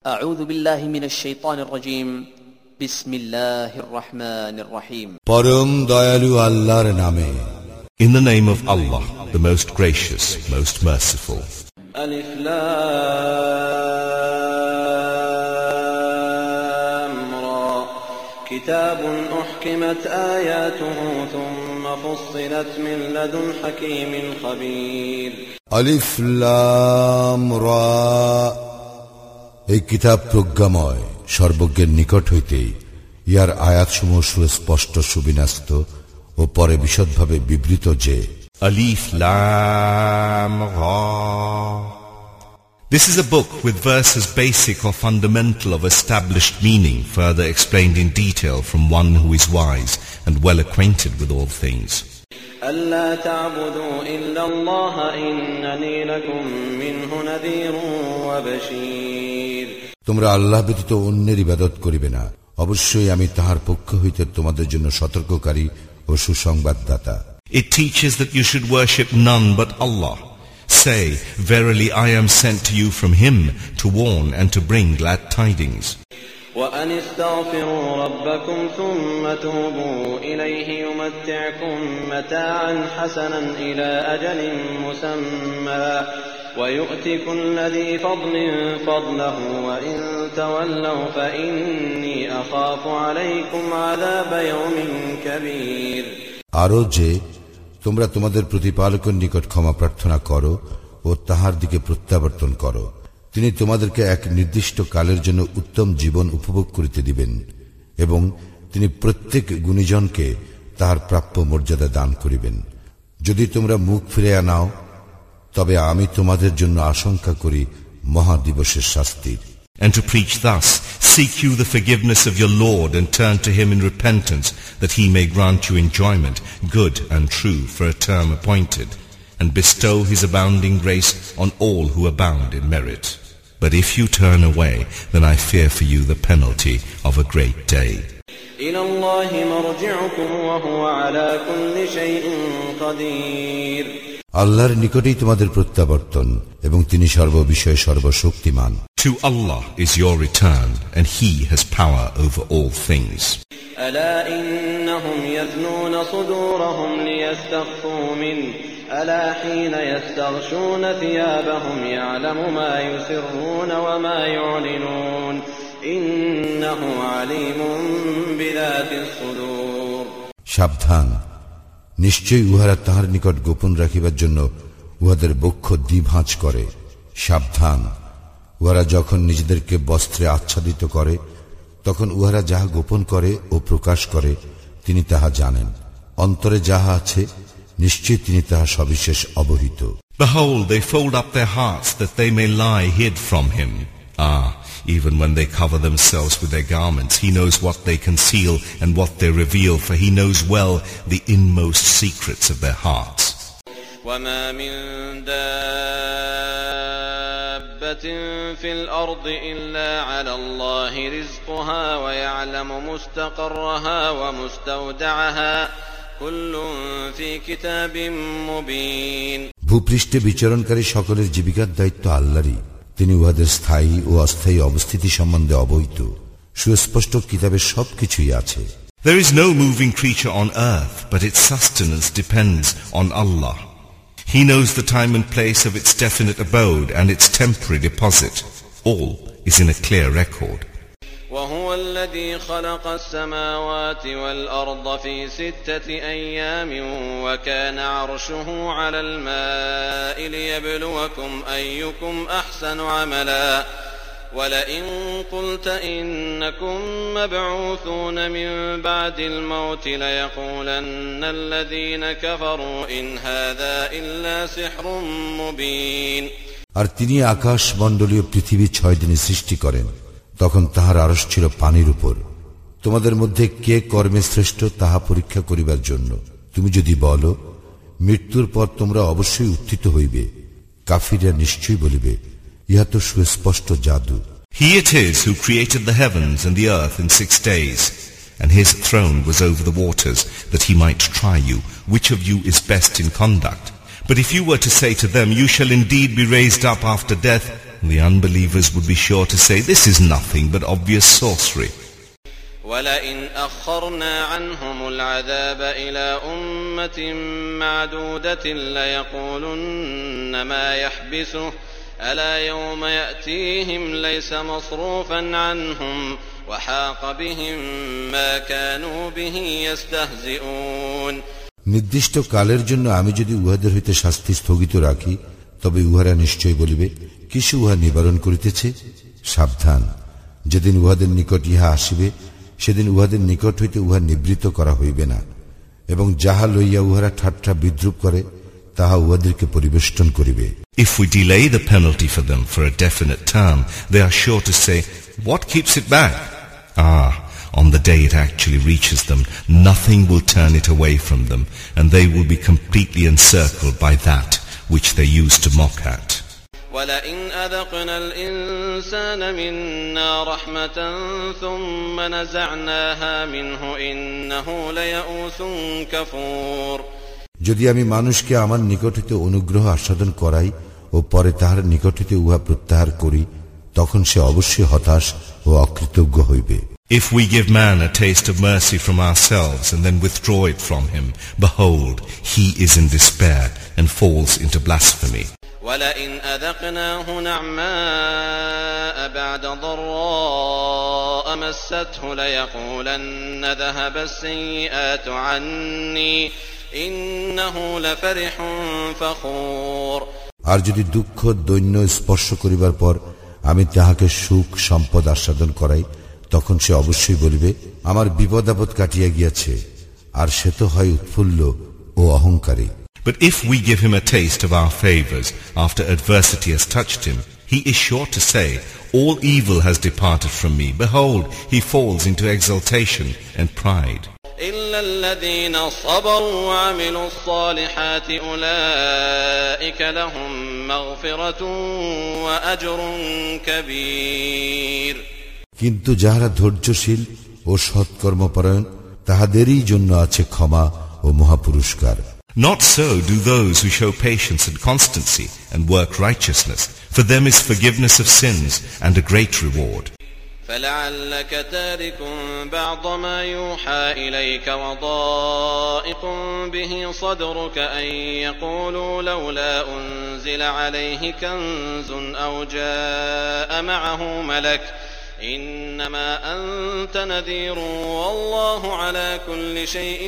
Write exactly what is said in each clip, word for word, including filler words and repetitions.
أعوذ بالله من الشيطان الرجيم بسم الله الرحمن الرحيم পরম দয়ালু আল্লাহর নামে In the name of Allah, the most gracious, most merciful. ألف لام را كتاب أحكمت آياته ثم فصلت من لدن حكيم خبير আলিফ লাম রা এই কিতাব প্রজ্ঞাময় সর্বজ্ঞের নিকট হইতে ইয়ার আয়াতসমূহ সুস্পষ্ট সুবিন্যস্ত ও পরে বিশদভাবে বিবৃত যে Alif Lam Ra. This is a book with verses basic or fundamental of established meaning, further explained in detail from one who is wise and well acquainted with all things. ألا تعبدوا إلا الله إنني لكم منه نذير وبشير তোমরা আল্লাহ ব্যতীত অন্যের ইবাদত করিবে না, অবশ্যই আমি তাহার পক্ষ হইতে তোমাদের জন্য সতর্ককারী ও সুসংবাদদাতা। It teaches that you should worship none but Allah. Say, verily I am sent to you from Him to warn and to bring glad tidings. وأن استغفروا ربكم ثم توبوا إليه يمتعكم متاعا حسنا إلى أجل مسمى ويؤتي كل ذي فضل فضله وإن تولوا فإني أخاف عليكم عذاب يوم كبير আরো যে তোমরা তোমাদের প্রতিপালকের নিকট ক্ষমা প্রার্থনা করো ও তাহার দিকে প্রত্যাবর্তন করো, তিনি তোমাদেরকে এক নির্দিষ্ট কালের জন্য উত্তম জীবন উপভোগ করিতে দিবেন এবং তিনি প্রত্যেক গুণীজনকে তাহার প্রাপ্য মর্যাদা দান করিবেন। যদি তোমরা মুখ ফিরিয়া নাও তবে আমি তোমাদের জন্য আশঙ্কা করি মহাদিবসের শাস্তির। And to preach thus, seek you the forgiveness of your Lord and turn to Him in repentance, that He may grant you enjoyment, good and true, for a term appointed, and bestow His abounding grace on all who abound in merit. But if you turn away, then I fear for you the penalty of a great day. إلى الله مرجعكم وهو على كل شيء قدير আল্লাহর নিকটেই তোমাদের প্রত্যাবর্তন এবং তিনি সর্ববিষয়ে সর্বশক্তিমান। To Allah is your return, and He has power over all things. ألا إنهم يثنون صدورهم ليستخفوا منه ألا حين يستغشون ثيابهم يعلم ما يسرون وما يعلنون إنه عليم بذات الصدور সাবধান, নিশ্চয়ই উহারা তাহার নিকট গোপন রাখিবার জন্য উহাদের বক্ষ দ্বিভাঁজ করে। সাবধান, উহারা যখন নিজেদেরকে বস্ত্রে আচ্ছাদিত করে তখন উহারা যাহা গোপন করে ও প্রকাশ করে তিনি তাহা জানেন। অন্তরে যাহা আছে নিশ্চয় তিনি তাহা সবিশেষ অবহিত। Behold, they fold up their hearts that they may lie hid from Him. Ah, even when they cover themselves with their garments, He knows what they conceal and what they reveal, for He knows well the inmost secrets of their hearts. وَمَا مِن دَابَّةٍ فِي الْأَرْضِ إِلَّا عَلَى اللَّهِ رِزْقُهَا وَيَعْلَمُ مُسْتَقَرَّهَا وَمُسْتَوْدَعَهَا كُلٌّ فِي كِتَابٍ مُبِينٍ ভূপৃষ্ঠে বিচরণকারী সকলের জীবিকার দায়িত্ব আল্লাহরই। তিনি উহাদের স্থায়ী ও অস্থায়ী অবস্থিতি সম্বন্ধে অবহিত। সুস্পষ্ট কিতাবের সবকিছুই আছে। There is no moving creature on earth, but its sustenance depends on Allah. He knows the time and place of its definite abode and its temporary deposit. All is in a clear record. وهو الذي خلق السماوات والأرض في ستة أيام وكان عرشه على الماء ليبلوكم أيكم أحسن عملا ولئن قلت إنكم مبعوثون من بعد الموت ليقولن الذين كفروا إن هذا إلا سحر مبين আর তিনি আকাশ মণ্ডলীয় পৃথিবী ছয় দিনে সৃষ্টি করেন, তখন তাহার আরশ ছিল পানির উপর। তোমাদের মধ্যে কে কর্মে শ্রেষ্ঠ তাহা পরীক্ষা করিবার জন্য তুমি যদি বলো মৃত্যুর পর তোমরা অবশ্যই উত্থিত হইবে, কাফিররা নিশ্চয়ই বলিবে ইহা তো সুস্পষ্ট জাদু। He it is who created the heavens and the earth in six days, and His throne was over the waters, that He might try you, which of you is best in conduct. But if you were to say to them, you shall indeed be raised up after death, the unbelievers would be sure to say, this is nothing but obvious sorcery. وَلَئِنْ أَخَّرْنَا عَنْهُمُ الْعَذَابَ إِلَى أُمَّةٍ مَّعْدُودَةٍ لَيَقُولُنَّ مَا يَحْبِسُهُ أَلَا يَوْمَ يَأْتِيهِمْ لَيْسَ مَصْرُوفًا عَنْهُمْ وَحَاقَ بِهِم مَّا كَانُوا بِهِ يَسْتَهْزِئُونَ নির্দিষ্ট কালের জন্য আমি যদি উহাদের হইতে শাস্তি স্থগিত রাখি, তবে উহারা নিশ্চয় বলিবে, কিসে উহা নিবারণ করিতেছে? সাবধান, যেদিন উহাদের নিকট ইহা আসিবে, সেদিন উহাদের নিকট হইতে উহা নিবৃত্ত করা হইবে না, এবং যাহা লইয়া উহারা ঠাট্টা বিদ্রুপ করে তাহা উহাদেরকে পরিবেষ্টন করিবে। If we delay the penalty for them for a definite term, they are sure to say, what keeps it back? Ah, on the day it actually reaches them, nothing will turn it away from them, and they will be completely encircled by that which they used to mock at. وَلَئِنْ أَذَقْنَا الْإِنسَانَ مِنَّا رَحْمَةً ثُمَّ نَزَعْنَاهَا مِنْهُ إِنَّهُ لَيَئُوسٌ كَفُورٌ যদি আমি মানুষকে আমার নিকট হইতে অনুগ্রহ আস্বাদন করাই ও পরে তাহার নিকট হইতে উহা প্রত্যাহার করি, তখন সে অবশ্যই হতাশ ও অকৃতজ্ঞ হইবে। If we give man a taste of mercy from ourselves and then withdraw it from him, behold, he is in despair and falls into blasphemy. وَلَئِنْ أَذَقْنَاهُ نَعْمَاءَ بَعْدَ ضَرَّاءَ مَسَّتْهُ لَيَقُولَنَّ ذَهَبَ السَّيِّئَاتُ عَنِّي إِنَّهُ لَفَرِحٌ فَخُورٌ আর যদি দুঃখ দৈন্য স্পর্শ করিবার পর আমি তাহাকে সুখ সম্পদ আস্বাদন করাই, তখন সে অবশ্যই বলিবে, আমার বিপদ আপদ কাটিয়া গিয়াছে, আর সে তো হয় উৎফুল্ল ও অহংকারী। But if we give him a taste of our favors after adversity has touched him, he is sure to say, all evil has departed from me. Behold, he falls into exultation and pride. إِلَّا الَّذِينَ صَبَرُوا وَعَمِلُوا الصَّالِحَاتِ أُولَئِكَ لَهُم مَّغْفِرَةٌ وَأَجْرٌ كَبِيرٌ কিন্তু যাহারা ধৈর্যশীল ও সৎকর্মপরায়ণ, তাহাদেরই জন্য আছে ক্ষমা ও মহাপুরস্কার। Not so do those who show patience and constancy and work righteousness. For them is forgiveness of sins and a great reward. فَلَعَلَّكَ تَارِكٌ بَعْضَ مَا يُوحَى إِلَيْكَ وَضَائِقٌ بِهِ صَدْرُكَ أَن يَقُولُوا لَوْلَا أُنزِلَ عَلَيْهِ كَنزٌ أَوْ جَاءَ مَعَهُ مَلَكٌ إِنَّمَا أَنتَ نَذِيرٌ وَاللَّهُ عَلَى كُلِّ شَيْءٍ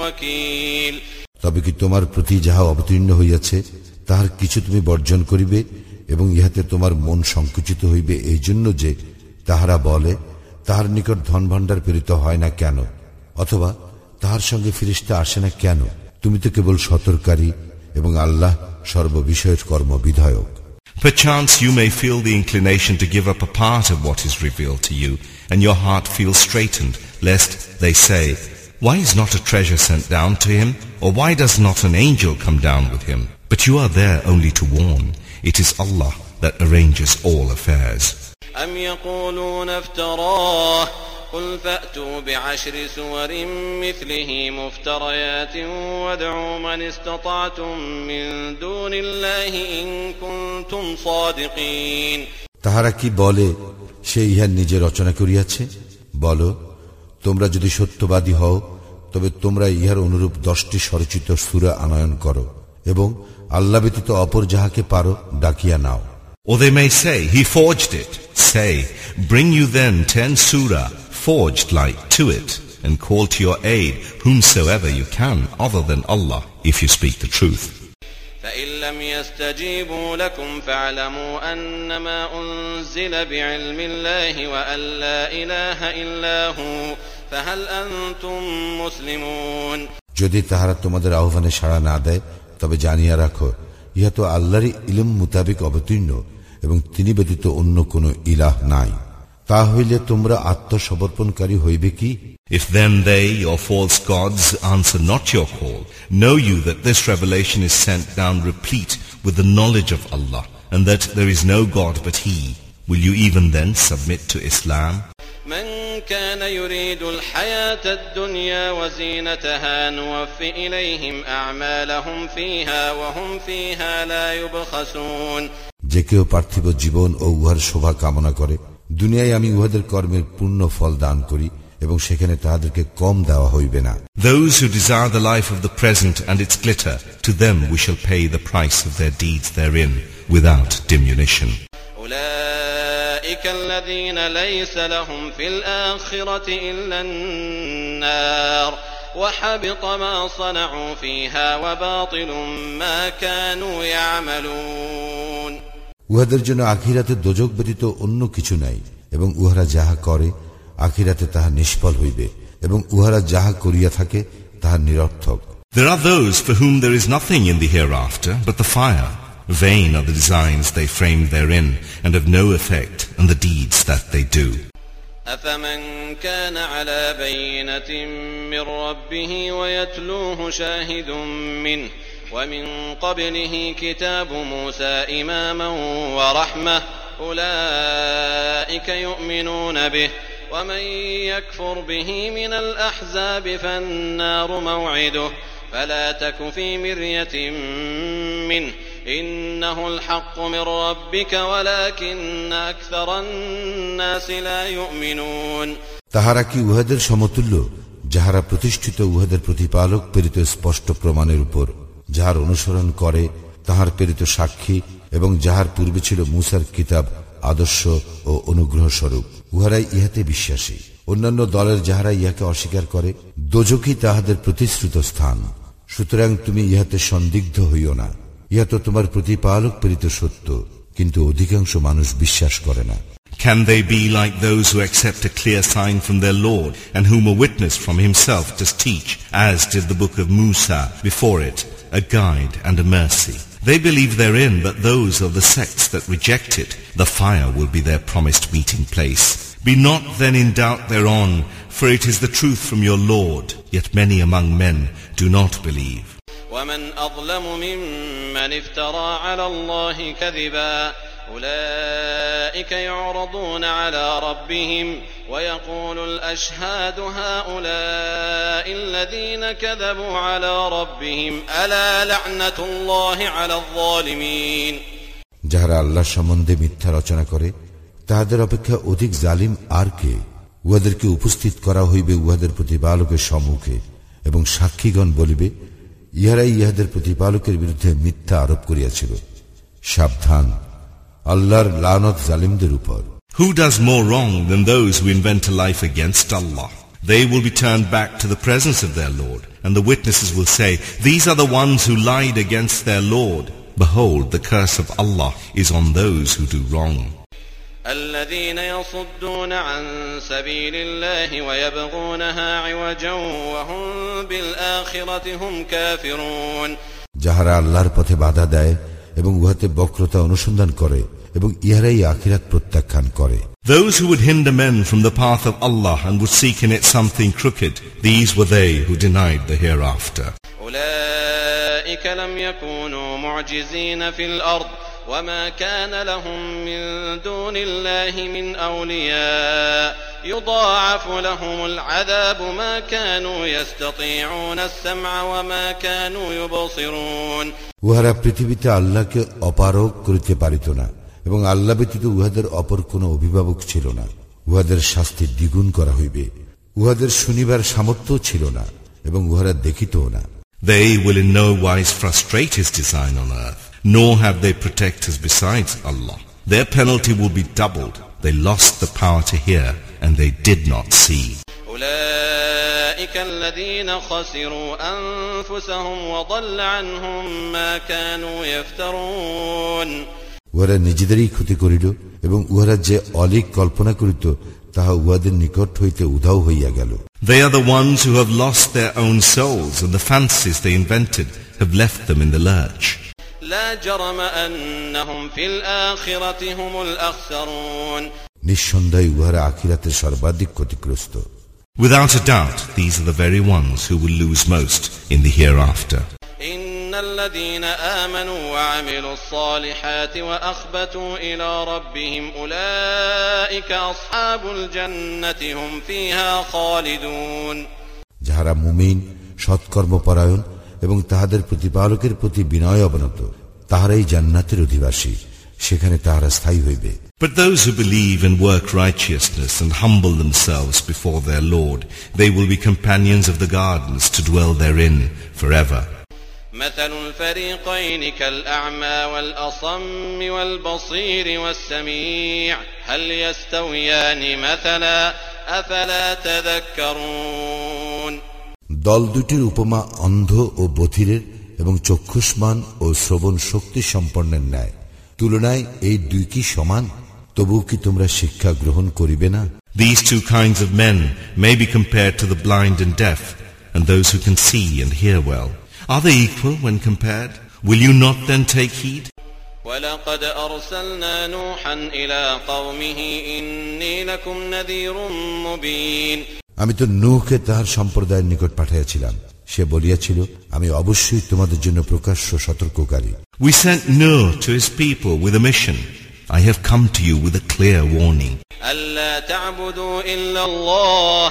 وَكِيلٌ তবে কি তোমার প্রতি যাহা অবতীর্ণ হইয়াছে তাহার কিছু তুমি বর্জন করিবে, এবং ইহাতে তোমার মন সংকুচিত হইবে এই জন্য যে তাহারা বলে, তাহার নিকট ধন ভাণ্ডার প্রেরিত হয় না কেন, অথবা তাহার সঙ্গে ফিরিস্তা আসে না কেন? তুমি তো কেবল সতর্ককারী, এবং আল্লাহ সর্ববিষয়ের কর্ম বিধায়ক। Perchance you may feel the inclination to give up a part of what is revealed to you, and your heart feels straitened, lest they say, why is not a treasure sent down to him, or why does not an angel come down with him? But you are there only to warn. It is Allah that arranges all affairs. أَمْ يَقُولُونَ افْتَرَاهُ قُلْ فَأْتُوا بِعَشْرِ سُوَرٍ مِثْلِهِ مُفْتَرَيَاتٍ وَادْعُوا مَنِ اسْتَطَعْتُم مِّن دُونِ اللَّهِ إِن كُنتُمْ صَادِقِينَ তাহারা কি বলে, সে ইহা নিজে রচনা করিয়াছে? বলো, তোমরা যদি সত্যবাদী হও, তবে তোমরা ইহার অনুরূপ দশটি স্বরচিত সূরা আনয়ন করো, এবং আল্লাহ ব্যতীত অপর যাহাকে পারো ডাকিয়া নাও। Or they may say, he forged it. Say, bring you then ten surah forged like to it, and call to your aid whomsoever you can other than Allah, if you speak the truth. فَإِن لَّمْ يَسْتَجِيبُوا لَكُمْ فَاعْلَمُوا أَنَّمَا أُنزِلَ بِعِلْمِ اللَّهِ وَأَن لَّا إِلَٰهَ إِلَّا هُوَ فَهَلْ أَنتُم مُّسْلِمُونَ যদি তাহারা তোমাদের আহ্বানে সাড়া না দেয়, তবে জানিয়া রাখো, ইহা তো আল্লাহরই ইলম মোতাবেক অবতীর্ণ, এবং তিনি ব্যতীত অন্য কোন ইলাহ নাই। তা হইলে তোমরা আত্মসমর্পণকারী হইবে কি? If then they, your false gods, answer not your call, know you that this revelation is sent down replete with the knowledge of Allah, and that there is no God but He. Will you even then submit to Islam? من كان يريد الحياة الدنيا وزينتها نوفي إليهم أعمالهم فيها وهم فيها لا يبخسون যে কেউ পার্থিব জীবন ও উহার শোভা কামনা করে, দুনিয়ায় আমি উহাদের কর্মের পূর্ণ ফল দান করি এবং সেখানে তাহাদেরকে কম দেওয়া হইবে না। Those who desire the life of the present and its glitter, to them we shall pay the price of their deeds therein without diminution. أولئك الذين ليس لهم في الآخرة إلا النار وحبط ما صنعوا فيها وباطل ما كانوا يعملون. উহাদের জন্য আখিরাতে দোজক ব্যতীত অন্য কিছু নাই এবং উহারা যাহা করে আখিরাতে তাহা নিষ্ফল হইবে এবং উহারা যাহা করিয়া থাকে তাহা নিরর্থক। There are those for whom there is nothing in the hereafter but the fire. Vain are the designs they frame therein, and of no effect in the deeds that they do. أفمن كان على بينة من ربه ويتلوه شاهد منه ومن قبله كتاب موسى إماما ورحمة أولئك يؤمنون به ومن يكفر به من الأحزاب فالنار موعده فلا تك في مرية منه إنه الحق من ربك ولكن أكثر الناس لا يؤمنون. তাহারা কি উহাদের সমতুল্য যাহারা প্রতিষ্ঠিত উহাদের প্রতিপালক প্রেরিত স্পষ্ট প্রমাণের উপর, যাহার অনুসরণ করে তাহার প্রেরিত সাক্ষী এবং যাহার পূর্বে ছিল মূসার কিতাব আদর্শ ও অনুগ্রহ স্বরূপ, উহারাই ইহাতে বিশ্বাসী। অন্যান্য দলের যাহারা ইহাকে অস্বীকার করে দোজখই তাহাদের প্রতিশ্রুত স্থান। সুতরাং তুমি ইহাতে সন্দিগ্ধ হইও না, ইহা তো তোমার প্রতিপালক প্রেরিত সত্য, কিন্তু অধিকাংশ মানুষ বিশ্বাস করে না। Can they be like those who accept a clear sign from their Lord, and whom a witness from himself does teach, as did the book of Musa before it, a guide and a mercy? They believe therein, but those of the sects that reject it, the fire will be their promised meeting place. Be not then in doubt thereon, for it is the truth from your Lord, yet many among men do not believe. ومن أظلم ممن افترى على الله كذبا أولئك يعرضون على ربهم ويقول الأشهاد هؤلاء الذين كذبوا على ربهم ألا لعنة الله على الظالمين. যাহারা আল্লাহ সম্বন্ধে মিথ্যা রচনা করে তাহাদের অপেক্ষা অধিক জালিম আর কে? উহাদেরকে উপস্থিত করা হইবে উহাদের প্রতিপালকের সম্মুখে এবং সাক্ষীগণ বলিবে, ইহারাই ইহাদের প্রতিপালকের বিরুদ্ধে মিথ্যা আরোপ করিয়াছিল। সাবধান, আল্লাহর লানত জালিমদের উপর। Who does more wrong than those who invent a life against Allah? They will be turned back to the presence of their Lord, and the witnesses will say, these are the ones who lied against their Lord. Behold, the curse of Allah is on those who do wrong. الذين يصدون عن سبيل الله ويبغونها عوجا وهم بالآخرة هم كافرون. যাহারা আল্লাহর পথে বাধা দেয় এবং উহাতে বক্রতা অনুসন্ধান করে এবং ইহারাই আখিরাত প্রত্যাখ্যান করে। Those who would hinder men from the path of Allah and would seek in it something crooked, these were they who denied the hereafter. أولئك لم يكونوا معجزين في الأرض وما كان لهم من دون الله من أولياء يضاعف لهم العذاب ما كانوا يستطيعون السمع وما كانوا يبصرون. উহারা পৃথিবীতে আল্লাহকে অপারগ করিতে পারিত না এবং আল্লাহ ব্যতীত উহাদের অপর কোন অভিভাবক ছিল না। উহাদের শাস্তি দ্বিগুণ করা হইবে। উহাদের শুনিবার সামর্থ্য ছিল না এবং উহারা দেখিতও না। They will in no wise frustrate his design on earth, nor have they protectors besides Allah. Their penalty will be doubled. They lost the power to hear, and they did not see. أولئك الذين خسروا أنفسهم وضل عنهم ما كانوا يفترون. উহারা নিজেদেরই ক্ষতি করিল এবং উহারা যে অলিক কল্পনা করিত তাহা উহাদের নিকট হইতে উধাও হইয়া গেল। They are the ones who have lost their own souls, and the fancies they invented have left them in the lurch. لا جرم أنهم في الآخرة هم الأخسرون. নিঃসন্দেহে উহারা আখিরাতে সর্বাধিক ক্ষতিগ্রস্ত। Without a doubt, these are the very ones who will lose most in the hereafter. إن الذين آمنوا وعملوا الصالحات وأخبتوا إلى ربهم أولئك أصحاب الجنة هم فيها خالدون. যাহারা মুমিন, সৎকর্মপরায়ণ এবং তাহাদের প্রতিপালকের প্রতি বিনয় অবনত, তাহারাই জান্নাতের অধিবাসী, সেখানে তাহারা স্থায়ী হইবে। But those who believe and work righteousness and humble themselves before their Lord, they will be companions of the gardens to dwell therein forever. مثل الفريقين كالأعمى والأصم والبصير والسميع هل يستويان مثلا أفلا تذكرون দল দুটির উপমা অন্ধ ও বধিরের এবং চক্ষুষ্মান ও শ্রবণ শক্তি সম্পন্নের ন্যায়। তুলনায় এই দুই কি সমান? তবুও কি তোমরা শিক্ষা গ্রহণ করিবে না? These two kinds of men may be compared to the blind and deaf and those who can see and hear well. Are they equal when compared? Will you not then take heed? وَلَقَدْ أَرْسَلْنَا نُوحًا إِلَى قَوْمِهِ إِنِّي لَكُمْ نَذِيرٌ مُبِينٌ আমি তো নূহকে তাহার সম্প্রদায়ের নিকট পাঠাইয়াছিলাম, সে বলিয়াছিল, আমি অবশ্যই তোমাদের জন্য প্রকাশ্য সতর্ককারী। We sent Nuh to his people with a mission. I have come to you with a clear warning. أَلَّا تَعْبُدُوا إِلَّا اللَّهَ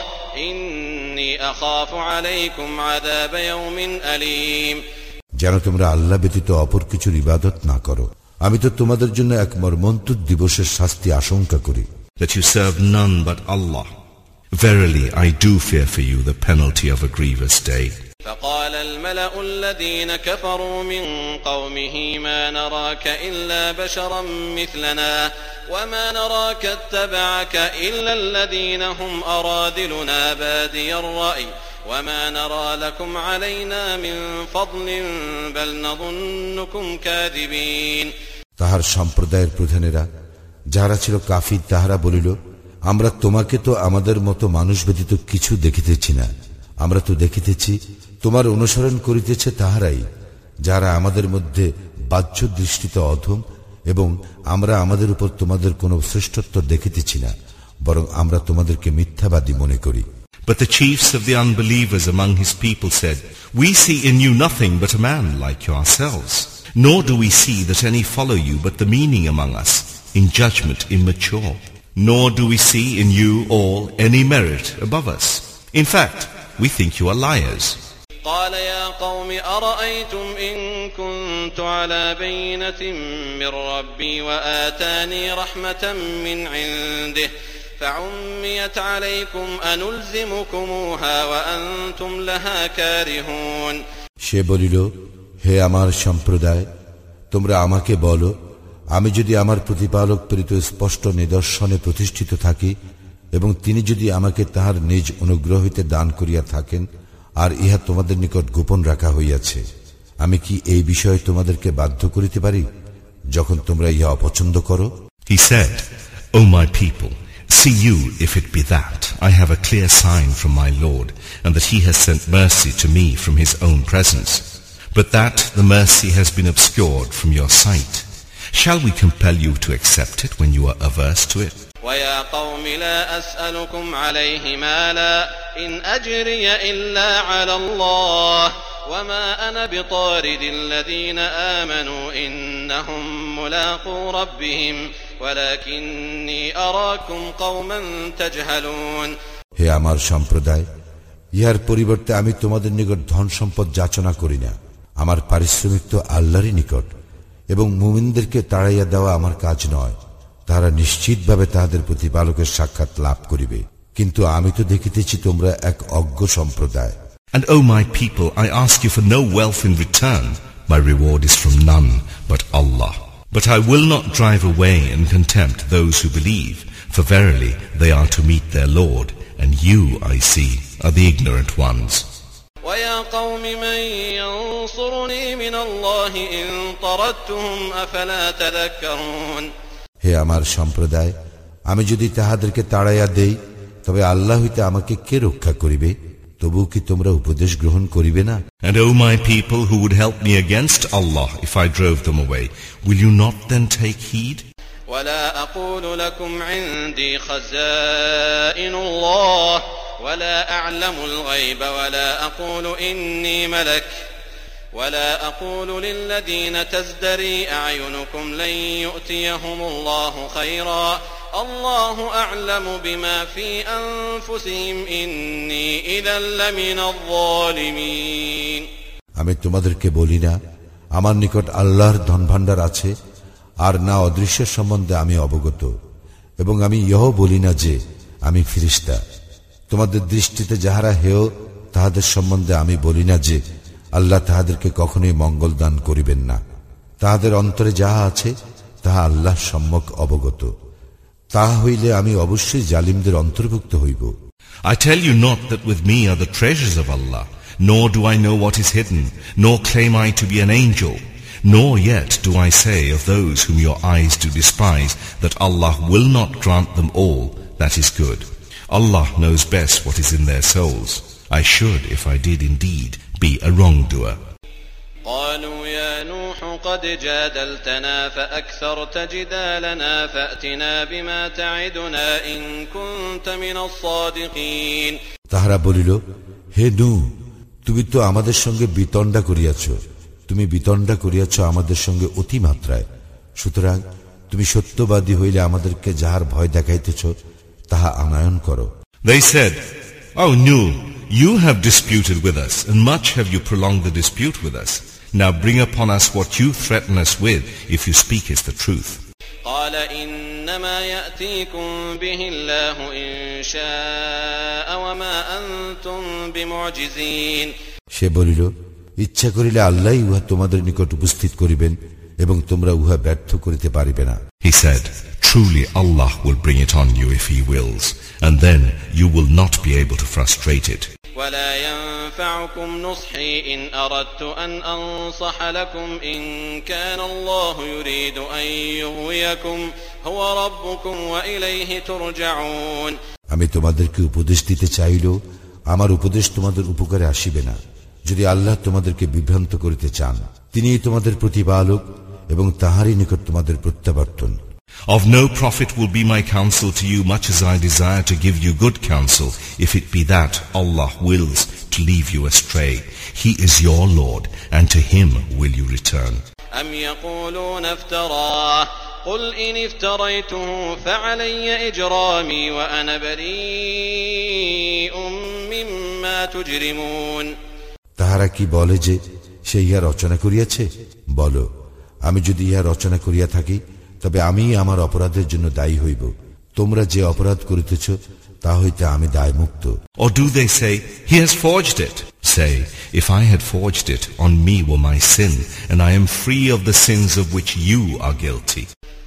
إِنِّي أَخَافُ عَلَيْكُمْ عَذَابَ يَوْمٍ أَلِيمٍ যেন তোমরা আল্লাহ ব্যতীত অপর কিছুর ইবাদত না করো, আমি তো তোমাদের জন্য এক মর্মন্তুদ দিবসের শাস্তি আশঙ্কা করি। That you serve none but Allah. Verily, I do fear for you the penalty of a grievous day. فقال الملأ الذين كفروا من قومه ما نراك إلا بشرا مثلنا وما نراك اتبعك إلا الذين هم أرادلنا بادي الرأي وما نرى لكم علينا من فضل بل نظنكم كاذبين তাহার সম্প্রদায়ের প্রধানেরা যারা ছিল কাফির তাহারা বলিল, আমরা তোমাকে তো আমাদের মতো মানুষ ব্যতীত কিছু দেখিতেছি না, আমরা তো দেখিতেছি তোমার অনুসরণ করিতেছে তাহারাই যারা আমাদের মধ্যে বাহ্য দৃষ্টিতে অধম, এবং আমরা আমাদের উপর তোমাদের কোনো শ্রেষ্ঠত্ব দেখিতেছি না, বরং আমরা তোমাদেরকে মিথ্যাবাদী মনে করি। But the chiefs of the unbelievers among his people said, We see in you nothing but a man like yourselves, nor do we see that any follow you but the meaning among us, in judgment immature, nor do we see in you all any merit above us. In fact, we think you are liars. قال يا قوم أرأيتم إن كنت على بينة من ربي وآتاني رحمة من عنده فعميت عليكم أنلزمكموها وأنتم لها كارهون সে বলিল, হে আমার সম্প্রদায়, তোমরা আমাকে বলো, আমি যদি আমার প্রতিপালক প্রেরিত স্পষ্ট নিদর্শনে প্রতিষ্ঠিত থাকি এবং তিনি যদি আমাকে তাহার নিজ অনুগ্রহ হইতে দান করিয়া থাকেন, আর ইহা তোমাদের নিকট গোপন রাখা হইয়াছে, আমি কি এই বিষয়ে তোমাদেরকে বাধ্য করিতে পারি যখন তোমরা ইহা অপছন্দ করো? He said, O my people, see you if it be that I have a clear sign from my Lord, and that he has sent mercy to me from his own presence, but that the mercy has been obscured from your sight. Shall we compel you to accept it when you are averse to it? وَيَا قَوْمِ لَا أَسْأَلُكُمْ عَلَيْهِ مَالًا إِنْ أَجْرِيَ إِلَّا عَلَى اللَّهِ وَمَا أَنَا بِطَارِدِ الَّذِينَ آمَنُوا إِنَّهُمْ مُلَاقُو رَبِّهِمْ وَلَكِنِّي أَرَاكُمْ قَوْمًا تَجْهَلُونَ হে আমার সম্প্রদায়, ইহার পরিবর্তে আমি তোমাদের নিকট ধন সম্পদ যাচনা করি না, আমার পারিশ্রমিক তো আল্লাহরই নিকট, এবং মুমিনদেরকে তাড়াইয়া দেওয়া আমার কাজ নয়, তারা নিশ্চিতভাবে তাহাদের প্রতিপালকের সাক্ষাৎ লাভ করিবে, কিন্তু আমি তো দেখিতেছি তোমরা এক অজ্ঞ সম্প্রদায়। And O my people, I ask you for no wealth in return. My reward is from none but Allah. But I will not drive away in contempt those who believe, for verily they are to meet their Lord, and you, I see, are the ignorant ones. وَيَا قَوْمِ مَنْ يَنْصُرُنِي مِنَ اللَّهِ إِنْ طَرَدتُّهُمْ أَفَلَا تَذَكَّرُونَ হে আমার সম্প্রদায়, আমি যদি তাহাদেরকে তাড়াইয়া দেই, তবে আল্লাহ হইতে আমাকে কে রক্ষা করিবে? তবু কি তোমরা উপদেশ গ্রহণ করিবে না? And O my people who would help me against Allah if I drove them away, will you not then take heed? وَلَا أَقُولُ لَكُمْ عِنْدِي خَزَائِنُ اللَّهِ وَلَا أَعْلَمُ الْغَيْبَ وَلَا أَقُولُ إِنِّي مَلَكٌ وَلَا أَقُولُ لِلَّذِينَ تَزْدَرِي أَعْيُنُكُمْ لَنْ يُؤْتِيَهُمُ اللَّهُ خَيْرًا الله أعلم بما في أنفسهم إني إذا لمن الظالمين আমি তোমাদেরকে বলি না, আমার নিকট আল্লাহর ধন ভাণ্ডার আছে, আর না অদৃশ্যের সম্বন্ধে আমি অবগত, এবং আমি ইহ বলি না যে আমি ফিরিস্তা। তোমাদের দৃষ্টিতে যাহারা হেয় তাহাদের সম্বন্ধে আমি বলি না যে আল্লাহ তাহাদেরকে কখনোই মঙ্গল দান করিবেন না। তাহাদের অন্তরে যাহা আছে তাহা আল্লাহ সম্যক অবগত। তাহা হইলে আমি অবশ্যই জালিমদের অন্তর্ভুক্ত হইব। I tell you not that with me are the treasures of Allah, nor do I know what is hidden, nor claim I to be an angel, nor yet do I say of those whom your eyes do despise that Allah will not grant them all that is good. Allah knows best what is in their souls. I should, if I did indeed, be a wrongdoer. قالوا يا نوح قد جادلتنا فأكثرت جدالنا فأتنا بما تعدنا إن كنت من الصادقين. তাহারা বলিল, হে নূহ, তুমি তো আমাদের সঙ্গে বিতণ্ডা করিয়াছ, তুমি বিতণ্ডা করিয়াছ আমাদের সঙ্গে অতিমাত্রায়। সুতরাং তুমি সত্যবাদী হইলে আমাদেরকে যাহার ভয় দেখাইতেছ তাহা আনয়ন করো। They said, "Oh Nuh, you have disputed with us, and much have you prolonged the dispute with us. Now bring upon us what you threaten us with, if you speak is the truth." قال إنما يأتيكم به الله إن شاء وما أنتم بمعجزين. সে বলিল, ইচ্ছা করিলে আল্লাহ উহা তোমাদের নিকট উপস্থিত করিবেন এবং তোমরা উহা ব্যর্থ করিতে পারিবে না। He said, "Truly Allah will bring it on you if He wills, and then you will not be able to frustrate it." ولا ينفعكم نصحي إن أردت أن أنصح لكم إن كان الله يريد أن يغويكم هو ربكم وإليه ترجعون. আমি তোমাদেরকে উপদেশ দিতে চাইলেও আমার উপদেশ তোমাদের উপকারে আসিবে না। যদি আল্লাহ তোমাদেরকে বিভ্রান্ত করিতে চান, তিনিই তোমাদের প্রতিপালক এবং তাহারই নিকট তোমাদের প্রত্যাবর্তন। Of no profit will be my counsel to you, much as I desire to give you good counsel, if it be that Allah wills to leave you astray. He is your Lord, and to Him will you return. أم يقولون افتراه قل إن افتريته فعلي إجرامي وأنا بريء مما تجرمون. তাহারা কি বলে যে সে ইহা রচনা করিয়াছে? বলো, আমি যদি ইহা রচনা করিয়া থাকি তবে আমি আমার অপরাধের জন্য দায়ী হইব। তোমরা যে অপরাধ করিতেছ তা হইতে আমি দায়মুক্ত। Or do they say, "He has forged it"? Say, if I had forged it, on me were my sin, and I am free of the sins of which you are guilty.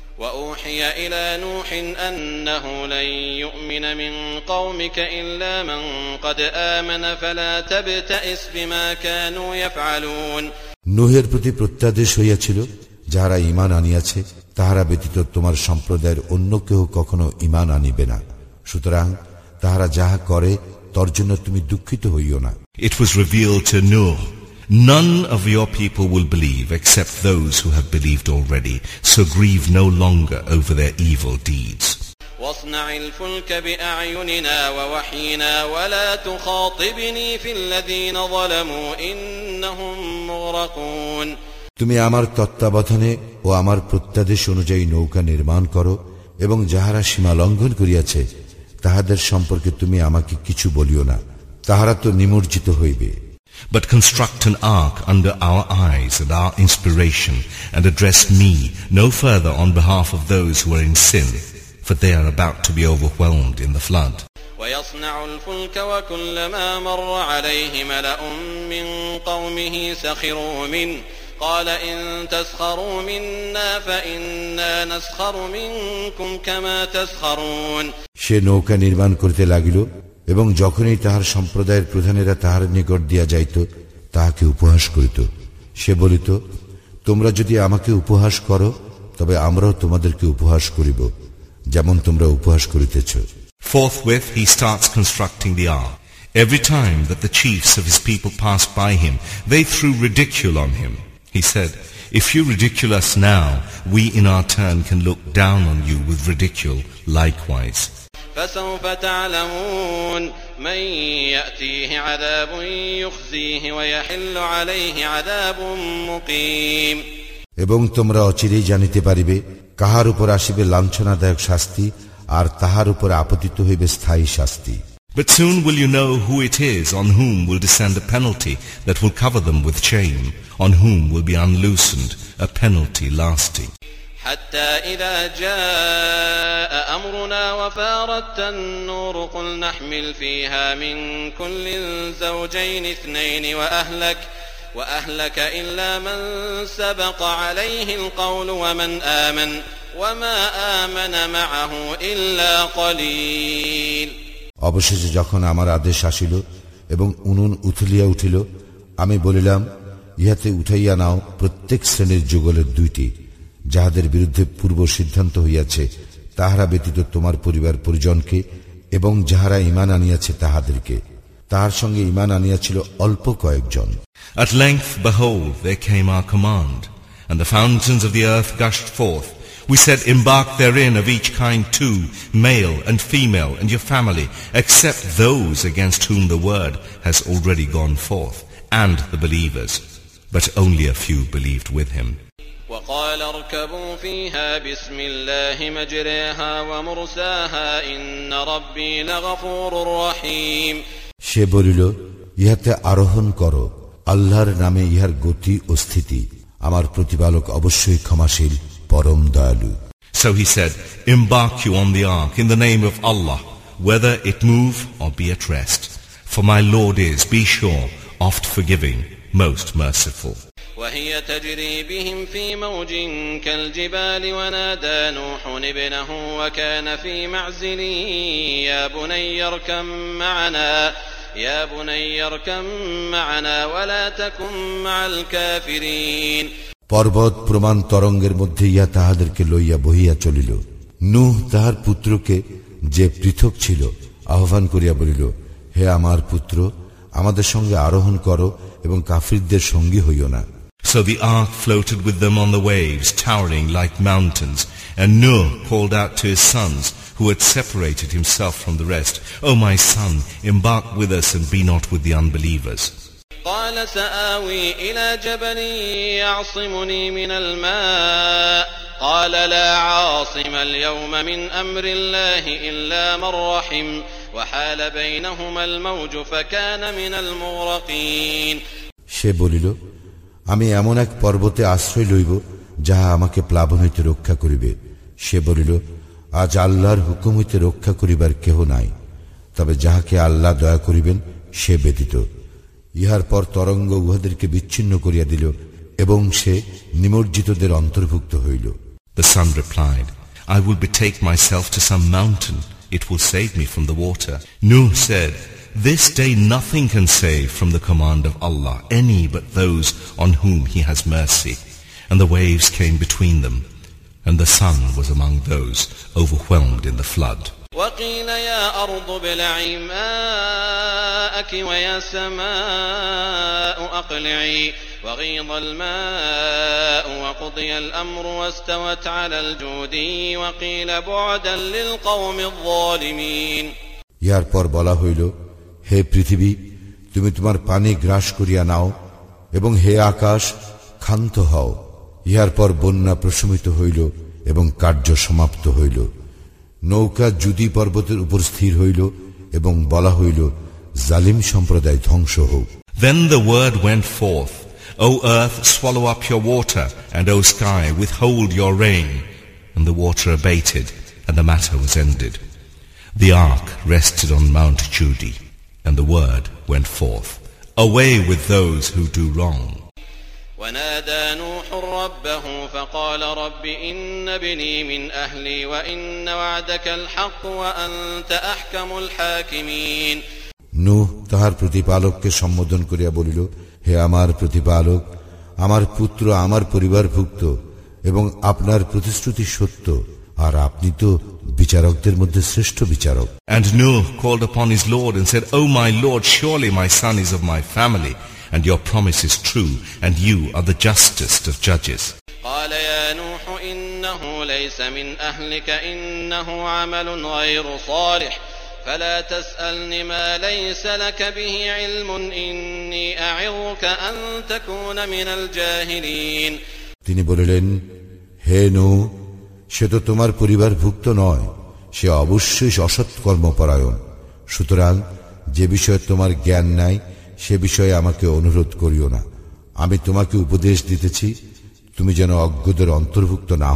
وأوحي إلى نوح أنه لن يؤمن من قومك إلا من قد آمن فلا تبتئس بما كانوا يفعلون. নূহের প্রতি প্রত্যাদেশ হইয়াছিল, যাহারা ঈমান আনিয়াছে তাহারা ব্যতীত তোমার সম্প্রদায়ের অন্য কেহ কখনো ঈমান আনিবে না। সুতরাং তাহারা যাহা করে তর জন্য তুমি দুঃখিত হইও না। It was revealed to Nuh, "None of your people will believe except those who have believed already, so grieve no longer over their evil deeds." واصنع الفلك بأعيننا ووحينا ولا تخاطبني في الذين ظلموا إنهم مغرقون. তুমি আমার তত্ত্বাবধানে ও আমার প্রত্যাদেশ অনুযায়ী নৌকা নির্মাণ করো এবং যাহারা সীমা লঙ্ঘন করিয়াছে তাহাদের সম্পর্কে তুমি আমাকে কিছু বলিও না, তাহারা তো নিমজ্জিত হইবে। But construct an ark under our eyes and our inspiration, and address me no further on behalf of those who are in sin, for they are about to be overwhelmed in the flood. ويصنع الفلك وكلما مر عليه ملأ من قومه سخروا منه قال إن تسخروا منا فإنا نسخر منكم كما تسخرون. সে নৌকা নির্মাণ করিতে লাগিল এবং যখনই তাহার সম্প্রদায়ের প্রধানেরা তাহার নিকট দিয়া যাইত তাহাকে উপহাস করিত। সে বলিত, তোমরা যদি আমাকে উপহাস করো তবে আমরাও তোমাদেরকে উপহাস করিব, যেমন তোমরা উপহাস করিতেছ। Forthwith he starts constructing the ark. Every time that the chiefs of his people passed by him, they threw ridicule on him. He said, "If you ridicule us now, we in our turn can look down on you with ridicule likewise." فسوف تعلمون من يأتيه عذاب يخزيه ويحل عليه عذاب مقيم. এবং তোমরা অচিরেই জানিতে পারিবে কাহার উপর আসিবে লাঞ্ছনাদায়ক শাস্তি, আর তাহার উপর আপতিত হইবে স্থায়ী শাস্তি। But soon will you know who it is on whom will descend a penalty that will cover them with shame, on whom will be unloosened a penalty lasting. حتى إذا جاء أمرنا وفارت النور قل نحمل فيها من كل زوجين اثنين وأهلك وأهلك إلا من سبق عليه القول ومن آمن وما آمن معه إلا قليل. অবশেষে যখন আমার আদেশ আসিল এবং উনুন উথলিয়া উঠিল, আমি বলিলাম, ইহাতে উঠাইয়া নাও প্রত্যেক শ্রেণীর যুগলের দুইটি, যাহাদের বিরুদ্ধে পূর্ব সিদ্ধান্ত হইয়াছে, তাহারা ব্যতীত তোমার পরিবার পরিজনকে, এবং যাহারা ঈমান আনিয়াছে তাহাদেরকে। তাহার সঙ্গে ঈমান আনিয়াছিল অল্প কয়েকজন। At length, behold, there came our command, and the fountains of the earth gushed forth. We said, embark therein of each kind two, male and female, and your family, except those against whom the word has already gone forth, and the believers. But only a few believed with him. وقال اركبوا فيها بسم الله مجريها ومرساها إن ربي لغفور رحيم. সে বলিল, ইহাতে আরোহণ করো, আল্লাহর নামে ইহার গতি ও স্থিতি, আমার প্রতিপালক অবশ্যই ক্ষমাশীল, পরম দয়ালু। So he said, embark you on the ark in the name of Allah, whether it move or be at rest. For my Lord is, be sure, oft forgiving, most merciful. وهي تجري بهم في موج كالجبال ونادى نوح ابنه وكان في معزل يا بني اركب معنا يا بني اركب معنا ولا تكن مع الكافرين. পর্বত প্রমাণ তরঙ্গের মধ্যে ইয়া তাহাদেরকে লইয়া বহিয়া চলিল। নূহ তাহার পুত্রকে, যে পৃথক ছিল, আহ্বান করিয়া বলিল, হে আমার পুত্র, আমাদের সঙ্গে আরোহণ করো এবং কাফিরদের সঙ্গী হইও না। So the ark floated with them on the waves, towering like mountains, and Nuh called out to his sons, who had separated himself from the rest, O my son, embark with us and be not with the unbelievers. قال سآوي إلى جبل يعصمني من الماء قال لا عاصم اليوم من أمر الله إلا من رحم وحال بينهما الموج فكان من المغرقين. সে বলিল, আমি এমন এক পর্বতে আশ্রয় লইব, যাহা আমাকে প্লাবন হইতে রক্ষা করিবে। সে বলিল, আজ আল্লাহর হুকুম হইতে রক্ষা করিবার কেহ নাই, তবে যাহাকে আল্লাহ দয়া করিবেন সে ব্যতীত। ইহার পর তরঙ্গ উহাদেরকে বিচ্ছিন্ন করিয়া দিল, এবং সে নিমজ্জিতদের অন্তর্ভুক্ত হইল। The son replied, I will betake myself to some mountain, it will save me from the water. Nuh said, this day nothing can save from the command of Allah any but those on whom he has mercy. And the waves came between them, and the sun was among those overwhelmed in the flood. وقيل يا أرض ابلعي ماءك ويا سماء أقلعي وغيض الماء وقضي الأمر واستوت على الجودي وقيل بعدا للقوم الظالمين. ইয়ার পর বলা হইল, হে পৃথিবী, তুমি তোমার পানি গ্রাস করিয়া নাও, এবং হে আকাশ, ক্ষান্ত হও। ইহার পর বন্যা প্রশমিত হইল এবং কার্য সমাপ্ত হইল। নৌকা জুদি পর্বতের উপর স্থির হইল এবং বলা হইল, জালিম সম্প্রদায় ধ্বংস হোক। Then the word went forth, O earth, swallow up your water, and O sky, withhold your rain. And the water abated, and the matter was ended. The ark rested on Mount Judi, and the word went forth, away with those who do wrong. ونادى نوح ربه فقال رب إن ابني من أهلي وإن وعدك الحق وأنت أحكم الحاكمين. নূহ তাহার প্রতিপালককে সম্বোধন করিয়া বলিল, হে আমার প্রতিপালক, আমার পুত্র আমার পরিবারভুক্ত, এবং আপনার প্রতিশ্রুতি সত্য, আর আপনি তো বিচারকদের মধ্যে শ্রেষ্ঠ বিচারক। And Nuh called upon his Lord and said, O my Lord, surely my son is of my family, and your promise is true, and you are the justest of judges. قال يا نوح إنه ليس من أهلك إنه عمل غير صالح فلا تسألني ما ليس لك به علم إني أعظك أن تكون من الجاهلين. তিনি বলিলেন, হে নূহ, সে তো তোমার পরিবারভুক্ত নয়, সে অবশ্যই অসৎকর্মপরায়ণ। সুতরাং যে বিষয়ে তোমার জ্ঞান নাই সে বিষয়ে আমাকে অনুরোধ করিও না। আমি তোমাকে উপদেশ দিতেছি, তুমি যেন অজ্ঞদের অন্তর্ভুক্ত না হও।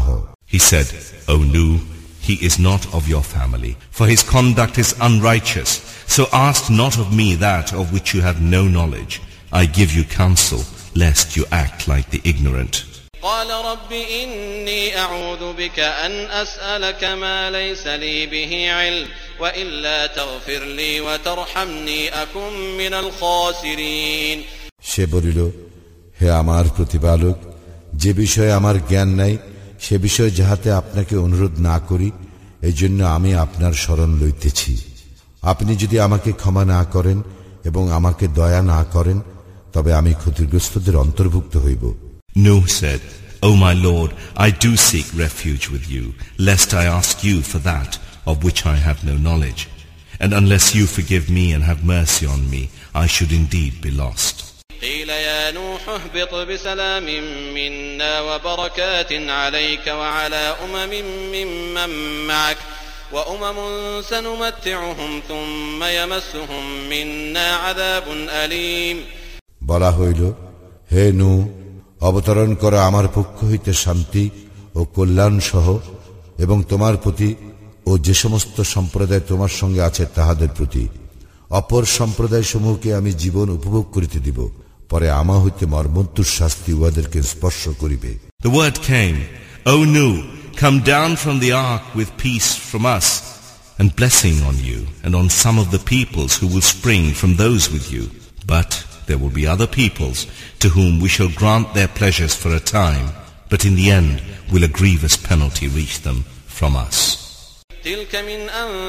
He said, O Nuh, he is not of your family, for his conduct is unrighteous. So ask not of me that of which you have no knowledge. I give you counsel, lest you act like the ignorant. قال رب إني أعوذ بك أن أسألك ما ليس لي به علم وإلا تغفر لي وترحمني أكن من الخاسرين. সে বলিল, হে আমার প্রতিপালক, যে বিষয়ে আমার জ্ঞান নাই সে বিষয়ে যাহাতে আপনাকে অনুরোধ না করি, এজন্য আমি আপনার শরণ লইতেছি। আপনি যদি আমাকে ক্ষমা না করেন এবং আমাকে দয়া না করেন, তবে আমি ক্ষতিগ্রস্তদের অন্তর্ভুক্ত হইব। Nuh said, O my Lord, I do seek refuge with you, lest I ask you for that of which I have no knowledge. And unless you forgive me and have mercy on me, I should indeed be lost. قيل يا نوح اهبط بسلام منا وبركات عليك وعلى أمم ممن معك وأمم سنمتعهم ثم يمسهم منا عذاب أليم. বলা হইল, হে নূহ, অবতরণ করো আমার পক্ষ হইতে শান্তি ও কল্যাণ সহ, এবং তোমার প্রতি ও যে সমস্ত সম্প্রদায় তোমার সঙ্গে আছে তাহাদের প্রতি। অপর সম্প্রদায় সমূহকে আমি জীবন উপভোগ করিতে দিব, পরে আমা হইতে মর্মন্তুর শাস্তি উহাদেরকে স্পর্শ করিবে। The word came, O Nuh, come down from the ark with peace from us and blessing on you and on some of the peoples who will spring from those with you. But there will be other peoples to whom we shall grant their pleasures for a time, but in the end will a grievous penalty reach them from us. تلك من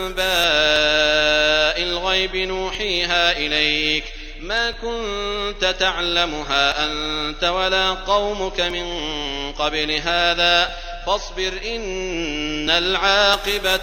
أنباء الغيب نوحيها إليك ما كنت تعلمها أنت ولا قومك من قبل هذا فاصبر إن العاقبة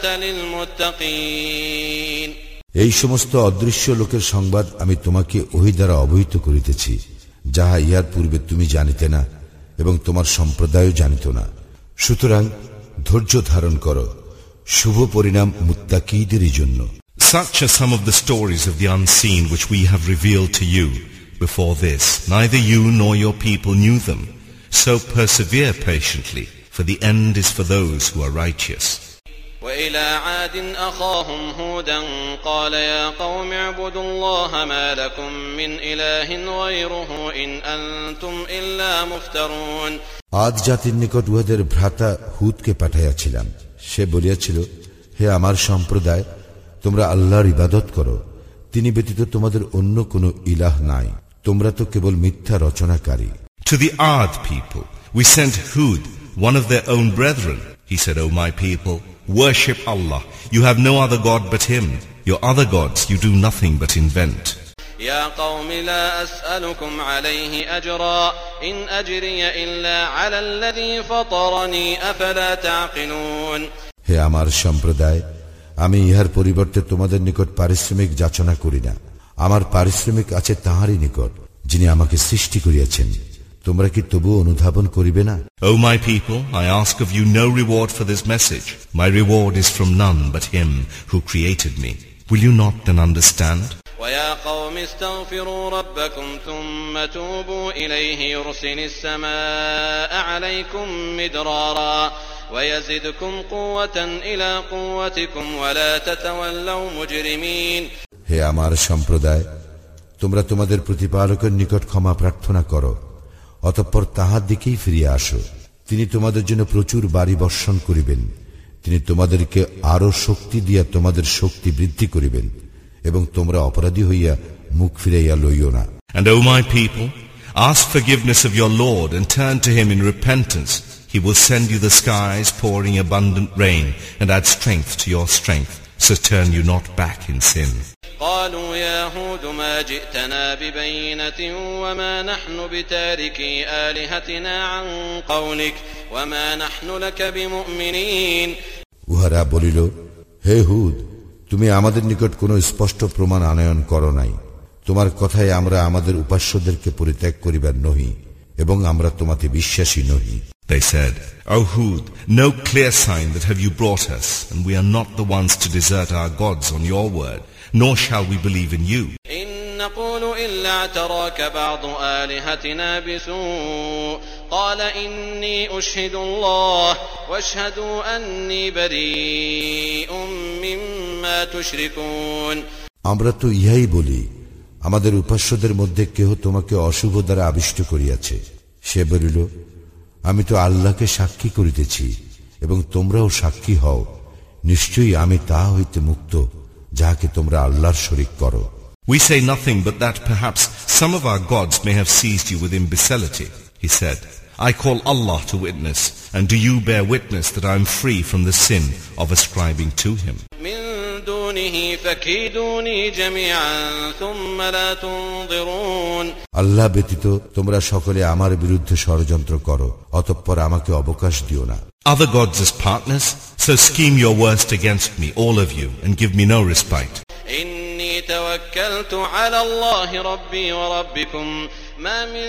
للمتقين. এই সমস্ত অদৃশ্য লোকের সংবাদ আমি তোমাকে ওহী দ্বারা অবহিত করিতেছি, যাহা ইহার পূর্বে তুমি জানিতে না এবং তোমার সম্প্রদায়ও জানিত না। সুতরাং ধৈর্য ধারণ করো, শুভ পরিণাম মুত্তাকীদেরই জন্য। Such are some of the stories of the unseen which we have revealed to you. Before this, neither you nor your people knew them. So persevere patiently, for the end is for those who are righteous. وإلى عاد أخاهم هودا قال يا قوم اعبدوا الله ما لكم من إله غيره إن أنتم إلا مفترون. আদ জাতির নিকট উহাদের ভ্রাতা হুদকে পাঠাইয়াছিলাম। সে বলিয়াছিল, হে আমার সম্প্রদায়, তোমরা আল্লাহর ইবাদত করো, তিনি ব্যতীত তোমাদের অন্য কোনো ইলাহ নাই, তোমরা তো কেবল মিথ্যা রচনাকারী। To the Ad people we sent Hud, one of their own brethren. He said, O my people, worship Allah. You have no other God but Him. Your other gods you do nothing but invent. يا قوم لا أسألكم عليه أجرا إن أجري إلا على الذي فطرني أفلا تعقلون. হে আমার সম্প্রদায়, আমি ইহার পরিবর্তে তোমাদের নিকট পারিশ্রমিক যাচনা করি না, আমার পারিশ্রমিক আছে তাহারই নিকট, যিনি আমাকে সৃষ্টি করিয়াছেন। তোমরা কি তবু অনুধাবন করিবে না? O my people, I ask of you no reward for this message. My reward is from none but Him who created me. Will you not then understand? ويا قوم استغفروا ربكم ثم توبوا إليه يرسل السماء عليكم مدرارا ويزدكم قوة إلى قوتكم ولا تتولوا مجرمين. হে আমার সম্প্রদায়, তোমরা তোমাদের প্রতিপালকের নিকট ক্ষমা প্রার্থনা করো, অতঃপর তাহার দিকেই ফিরিয়া আসো। তিনি তোমাদের জন্য প্রচুর বাড়ি বর্ষণ করিবেন, তিনি তোমাদেরকে আরো শক্তি দিয়া তোমাদের শক্তি বৃদ্ধি করিবেন, এবং তোমরা অপরাধী হইয়া মুখ ফিরাইয়া লইও না। And O my people, ask forgiveness of your Lord and turn to Him in repentance. He will send you the skies pouring abundant rain and add strength to your strength. So turn you not back in sin. قالوا يا هود ما جئتنا ببينة وما نحن بتاركي آلهتنا عن قولك وما نحن لك بمؤمنين. উহারা বলিল, হে হুদ, তুমি আমাদের নিকট কোনো স্পষ্ট প্রমাণ আনয়ন করো নাই, তোমার কথায় আমরা আমাদের উপাস্যদেরকে পরিত্যাগ করিবার নহি, এবং আমরা তোমাতে বিশ্বাসী নহি। They said, O Hud, no clear sign that have you brought us, and we are not the ones to desert our gods on your word, nor shall we believe in you. إن نقول إلا اعتراك بعض آلهتنا بسوء قال إني أشهد الله واشهدوا أني بريء مما تشركون আমরা তো ইহাই বলি, আমাদের উপাস্যদের মধ্যে কেহ তোমাকে অশুভ দ্বারা আবিষ্ট করিয়াছে। সে বলিল, আমি তো আল্লাহকে সাক্ষী করিতেছি এবং তোমরাও সাক্ষী হও, নিশ্চয়ই আমি তাহা হইতে মুক্ত যাহাকে তোমরা আল্লাহর শরীক করো। We say nothing but that perhaps some of our gods may have seized you with imbecility. He said, I call Allah to witness, and do you bear witness that I am free from the sin of ascribing to him. من دونه فكيدوني جميعا ثم لا تنظرون আল্লাহ ব্যতীত তোমরা সকলে আমার বিরুদ্ধে ষড়যন্ত্র করো, অতঃপর আমাকে অবকাশ দিও না। Other gods as partners, so scheme your worst against me, all of you, and give me no respite. إني توكلت على الله ربي وربكم ما من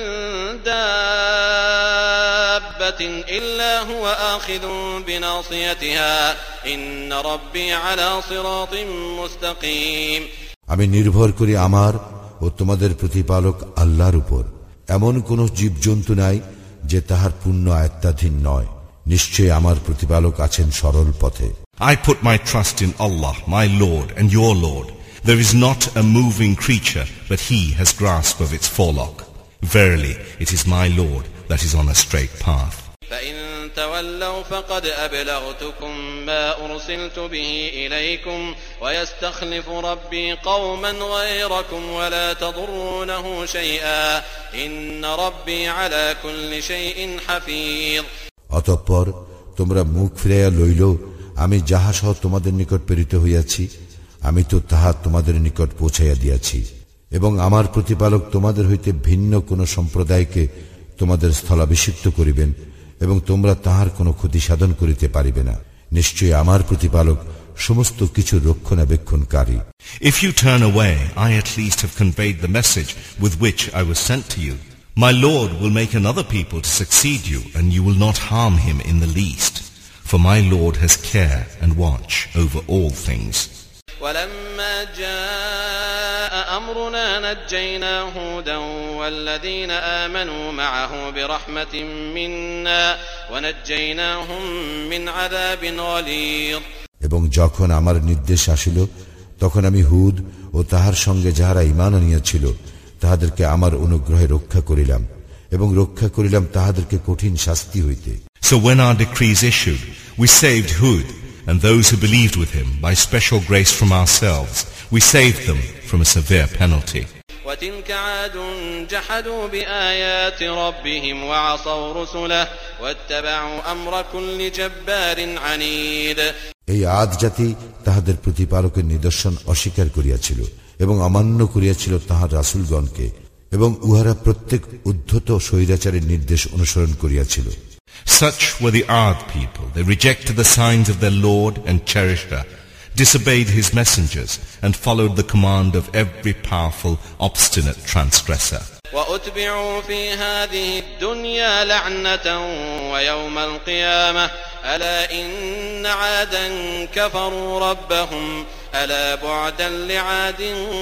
دابة إلا هو آخذ بناصيتها إن ربي على صراط مستقيم আমি নির্ভর করি আমার ও তোমাদের প্রতিপালক আল্লাহর উপর। এমন কোন জীবজন্তু নাই যে তাহার পূর্ণ আয়ত্তাধীন নয়, নিশ্চয় আমার প্রতিপালক আছেন সরল পথে। I put my trust in Allah, my Lord and your Lord. There is not a moving creature, but he has grasp of its forelock. Verily, it is my Lord that is on a straight path. فإن تولوا فقد أبلغتكم ما أرسلت به إليكم ويستخلف ربي قوما غيركم ولا تضرونه شيئا إن ربي على كل شيء حفيظ অতঃপর তোমরা মুখ ফিরাইয়া লইল, আমি যাহা সহ তোমাদের নিকট প্রেরিত হইয়াছি আমি তো তাহা তোমাদের নিকট পৌঁছাইয়া দিয়াছি, এবং আমার প্রতিপালক তোমাদের হইতে ভিন্ন কোন সম্প্রদায়কে তোমাদের স্থলাভিষিক্ত করিবেন এবং তোমরা তাহার কোনো ক্ষতি সাধন করিতে পারিবে না। নিশ্চয়ই আমার প্রতিপালক সমস্ত কিছু রক্ষণাবেক্ষণকারী। If you turn away, I at least have conveyed the message with which I was sent to you. My Lord will make another people to succeed you, and you will not harm him in the least. For my Lord has care and watch over all things. ولما جاء أمرنا نجينا هودا والذين آمنوا معه برحمة منا ونجيناهم من عذاب غليظ এবং যখন আমার নির্দেশ আসিল তখন আমি হুদ ও তাহার সঙ্গে যাহারা ঈমান আনিয়াছিল তাহাদেরকে আমার অনুগ্রহে রক্ষা করিলাম এবং রক্ষা করিলাম তাহাদেরকে কঠিন শাস্তি হইতে। So when our decrees issued, we saved Hud and those who believed with him by special grace from ourselves. We saved them from a severe penalty. وتلك عاد جحدوا بآيات ربهم وعصوا رسله واتبعوا أمر كل جبار عنيد এই আদ জাতি তাহাদের প্রতিপালকের নিদর্শন অস্বীকার করিয়াছিল এবং অমান্য করিয়াছিল তাহার রাসূলগণকে, এবং উহারা প্রত্যেক উদ্ধত স্বৈরাচারের নির্দেশ অনুসরণ করিয়াছিল। Such were the Ad people. They rejected the signs of their Lord and Cherisher, disobeyed his messengers, and followed the command of every powerful, obstinate transgressor. وأتبعوا في هذه الدنيا لعنة ويوم القيامة ألا إن عادا كفروا ربهم ألا بعدا لعاد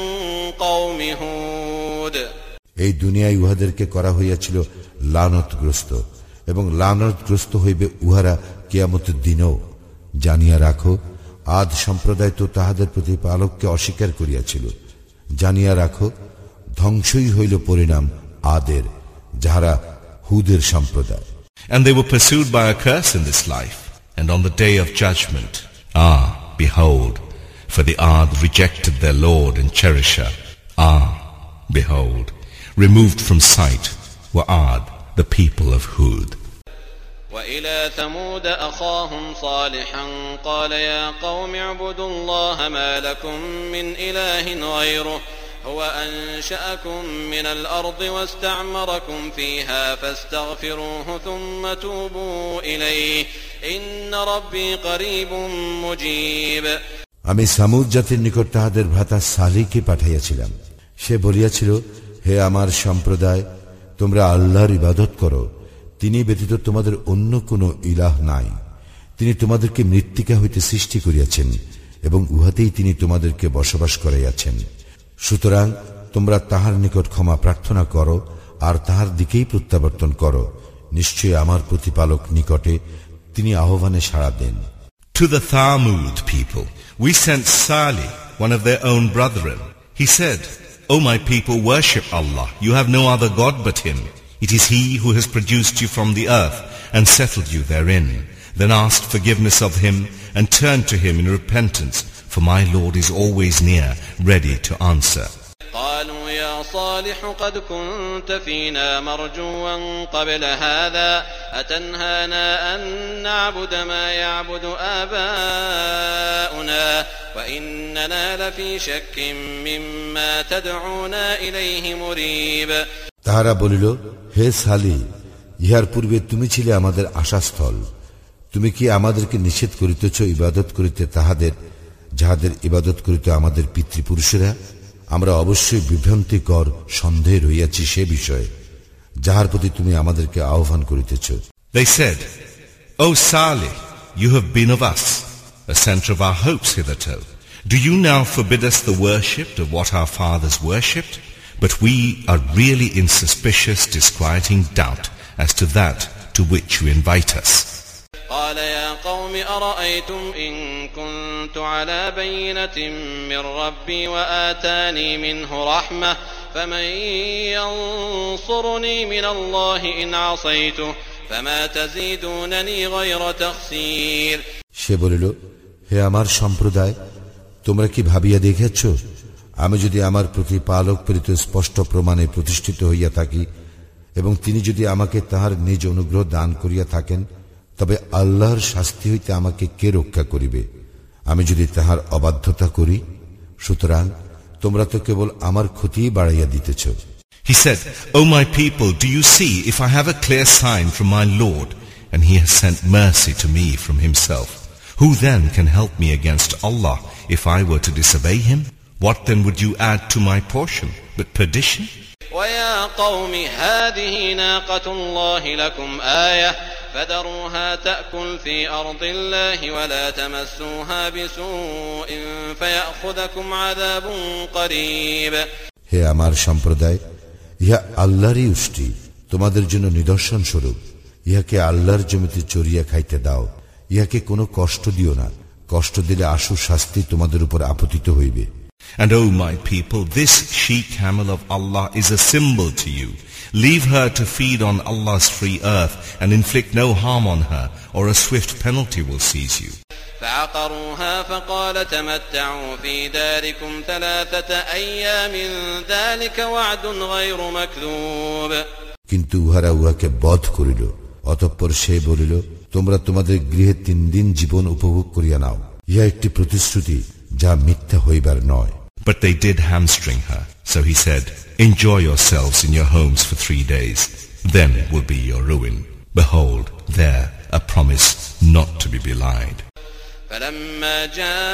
قوم هود এই দুনিয়ায় উহাদেরকে করা হইয়াছিল লানতগ্রস্ত, এবং লানতগ্রস্ত হইবে উহারা কিয়ামতের দিনও। জানিয়া রাখো, আদ সম্প্রদায় তো তাহাদের প্রতিপালককে অস্বীকার করিয়াছিল। জানিয়া রাখো, ধ্বংসই হইল পরিণাম আদের, যাহারা হুদের সম্প্রদায়। And they were pursued by a curse in this life, and on the day of judgment, ah, behold, for the Ad rejected their Lord and Cherisher. Ah, behold, removed from sight were Ad, the people of Hud. وإلى ثمود أخاهم صالحا قال يا قوم اعبدوا الله ما لكم من إله غيره هو أنشأكم من الأرض واستعمركم فيها فاستغفروه ثم توبوا إليه إن ربي قريب مجيب আমি সামুদ জাতির নিকট তাহাদের ভ্রাতা সালিহকে পাঠাইয়াছিলাম। সে বলিয়াছিল, হে আমার সম্প্রদায়, তোমরা আল্লাহর ইবাদত করো, তিনি ব্যতীত তোমাদের অন্য কোন ইলাহ নাই। তিনি তোমাদেরকে মৃত্তিকা হইতে সৃষ্টি করিয়াছেন এবং উহাতেই তিনি তোমাদেরকে বসবাস করাইয়াছেন। সুতরাং তোমরা তাহার নিকট ক্ষমা প্রার্থনা করো আর তাহার দিকেই প্রত্যাবর্তন করো, নিশ্চয়ই আমার প্রতিপালক নিকটে তিনি আহ্বানে সাড়া দেন। To the Thamud people, we sent Salih, one of their own brethren. He said, O my people, worship Allah. You have no other God but Him. It is He who has produced you from the earth and settled you therein. Then asked forgiveness of Him and turned to Him in repentance, for my Lord is always near, ready to answer. قالوا يا صالح قد كنت فينا مرجوا قبل هذا أتنهانا أن نعبد ما يعبد آباؤنا وإننا لفي شك مما تدعونا إليه مريب তাহারা বলিল, হে সালি, ইহার পূর্বে তুমি ছিলে আমাদের আশাস্থল। তুমি কি আমাদেরকে নিষেধ করিতেছ ইবাদত করিতে তাহাদের যাহাদের ইবাদত করিতে আমাদের পিতৃপুরুষেরা? আমরা অবশ্যই বিভ্রান্তিকর সন্দেহে রইয়াছি সে বিষয়ে যাহার প্রতি তুমি আমাদেরকে আহ্বান করিতেছ। They said, O Salih, you have been of us, a center of our hopes hitherto. Do you now forbid us the worship of what our fathers worshipped? But we are really in suspicious, disquieting doubt as to that to which you invite us. قال يا قوم أرأيتم إن كنت على بينة من ربي وآتاني منه رحمة فمن ينصرني من الله إن عصيته فما تزيدونني غير تخسير সে বলিল, হে আমার সম্প্রদায়, তোমরা কি ভাবিয়া দেখেছ, আমি যদি আমার প্রতিপালক প্রেরিত স্পষ্ট প্রমাণে প্রতিষ্ঠিত হইয়া থাকি এবং তিনি যদি আমাকে তাহার নিজ অনুগ্রহ দান করিয়া থাকেন, তবে আল্লাহর শাস্তি হইতে আমাকে কে রক্ষা করিবে? আমি যদি তাহার অবাধ্যতা করি, সুতরাং তোমরা তো কেবল আমার ক্ষতিই বাড়াইয়া দিতেছ। He said, O my people, do you see if I have a clear sign from my Lord, and He has sent mercy to me from Himself? Who then can help me against Allah if I were to disobey Him? What then would you add to my portion but perdition? وَيَا قَوْمِ هَذِهِ نَاقَةُ اللَّهِ لَكُمْ آيَةً فَذَرُوهَا تَأْكُلْ فِي أَرْضِ اللَّهِ وَلَا تَمَسُّوهَا بِسُوءٍ فَيَأْخُذَكُمْ عَذَابٌ قَرِيبٌ হে আমার সম্প্রদায়, ইহা আল্লাহরই উষ্টি, তোমাদের জন্য নিদর্শন স্বরূপ। ইহাকে আল্লাহর জমিতে চরিয়া খাইতে দাও, ইহাকে কোনো কষ্ট দিও না, কষ্ট দিলে আশু শাস্তি তোমাদের উপর আপতিত হইবে। And O my people, this she-camel of Allah is a symbol to you. Leave her to feed on Allah's free earth and inflict no harm on her, or a swift penalty will seize you. فعقروها فقال تمتعوا في داركم ثلاثة أيام ذلك وعد غير مكذوب কিন্তু উহারা উহাকে বধ করিল। অতঃপর সে বলিল, তোমরা তোমাদের গৃহে তিন দিন জীবন উপভোগ করিয়া নাও, ইহা একটি প্রতিশ্রুতি যা মিথ্যা হইবার নয়। But they did hamstring her, so he said, enjoy yourselves in your homes for three days, then will be your ruin. Behold, there a promise not to be belied. فلما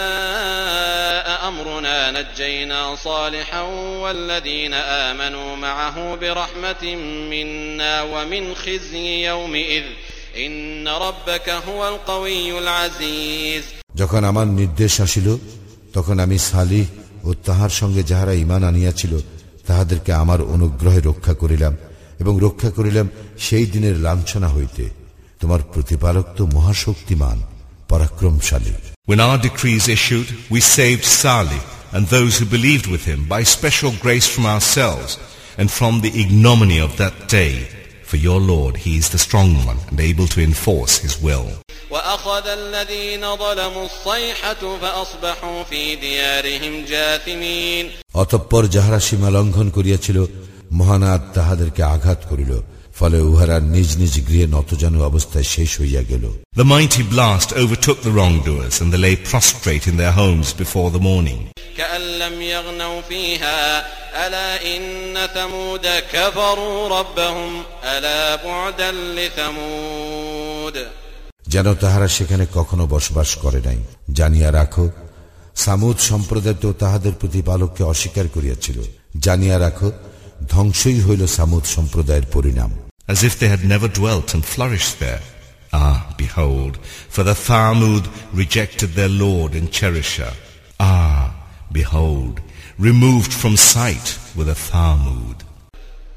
جاء أمرنا نجينا صالحا والذين آمنوا معه برحمة منا ومن خزي يومئذ إن ربك هو القوي العزيز যখন আমার নির্দেশ আসিল, তখন আমি সালিহ ও তাহার সঙ্গে যাহারা ঈমান আনিয়াছিল তাহাদেরকে আমার অনুগ্রহে রক্ষা করিলাম এবং রক্ষা করিলাম সেই দিনের লাঞ্ছনা হইতে। তোমার প্রতিপালক তো মহাশক্তিমান, পরাক্রমশালী। When our decrees issued, we saved Salih and those who believed with him by special grace from ourselves and from the ignominy of that day. For your Lord, He is the strong one and able to enforce His will. وَأَخَذَ الَّذِينَ ظَلَمُوا الصَّيْحَةُ فَأَصْبَحُوا فِي دِيَارِهِمْ جَاثِمِينَ অতঃপর যাহারা সীমা লঙ্ঘন করিয়াছিল, মহানাদ তাহাদেরকে আঘাত করিল, ফলে উহারা নিজ নিজ গৃহে নতজানু অবস্থায় শেষ হইয়া গেল। The mighty blast overtook the wrongdoers, and they lay prostrate in their homes before the morning. كَأَن لَّمْ يَغْنَوْا فِيهَا أَلَا إِنَّ ثَمُودَ كَفَرُوا رَبَّهُمْ أَلَا بُعْدًا لِثَمُودَ যেন তাহারা সেখানে কখনো বসবাস করে নাই। জানিয়া রাখো, সামুদ সম্প্রদায় তো তাহাদের প্রতিপালককে অস্বীকার করিয়াছিল। জানিয়া রাখো, ধ্বংসই হইল সামুদ সম্প্রদায়ের পরিণাম। As if they had never dwelt and flourished there. Ah, behold, for the Thamud rejected their Lord and cherisher. Ah, behold, removed from sight with a Thamud.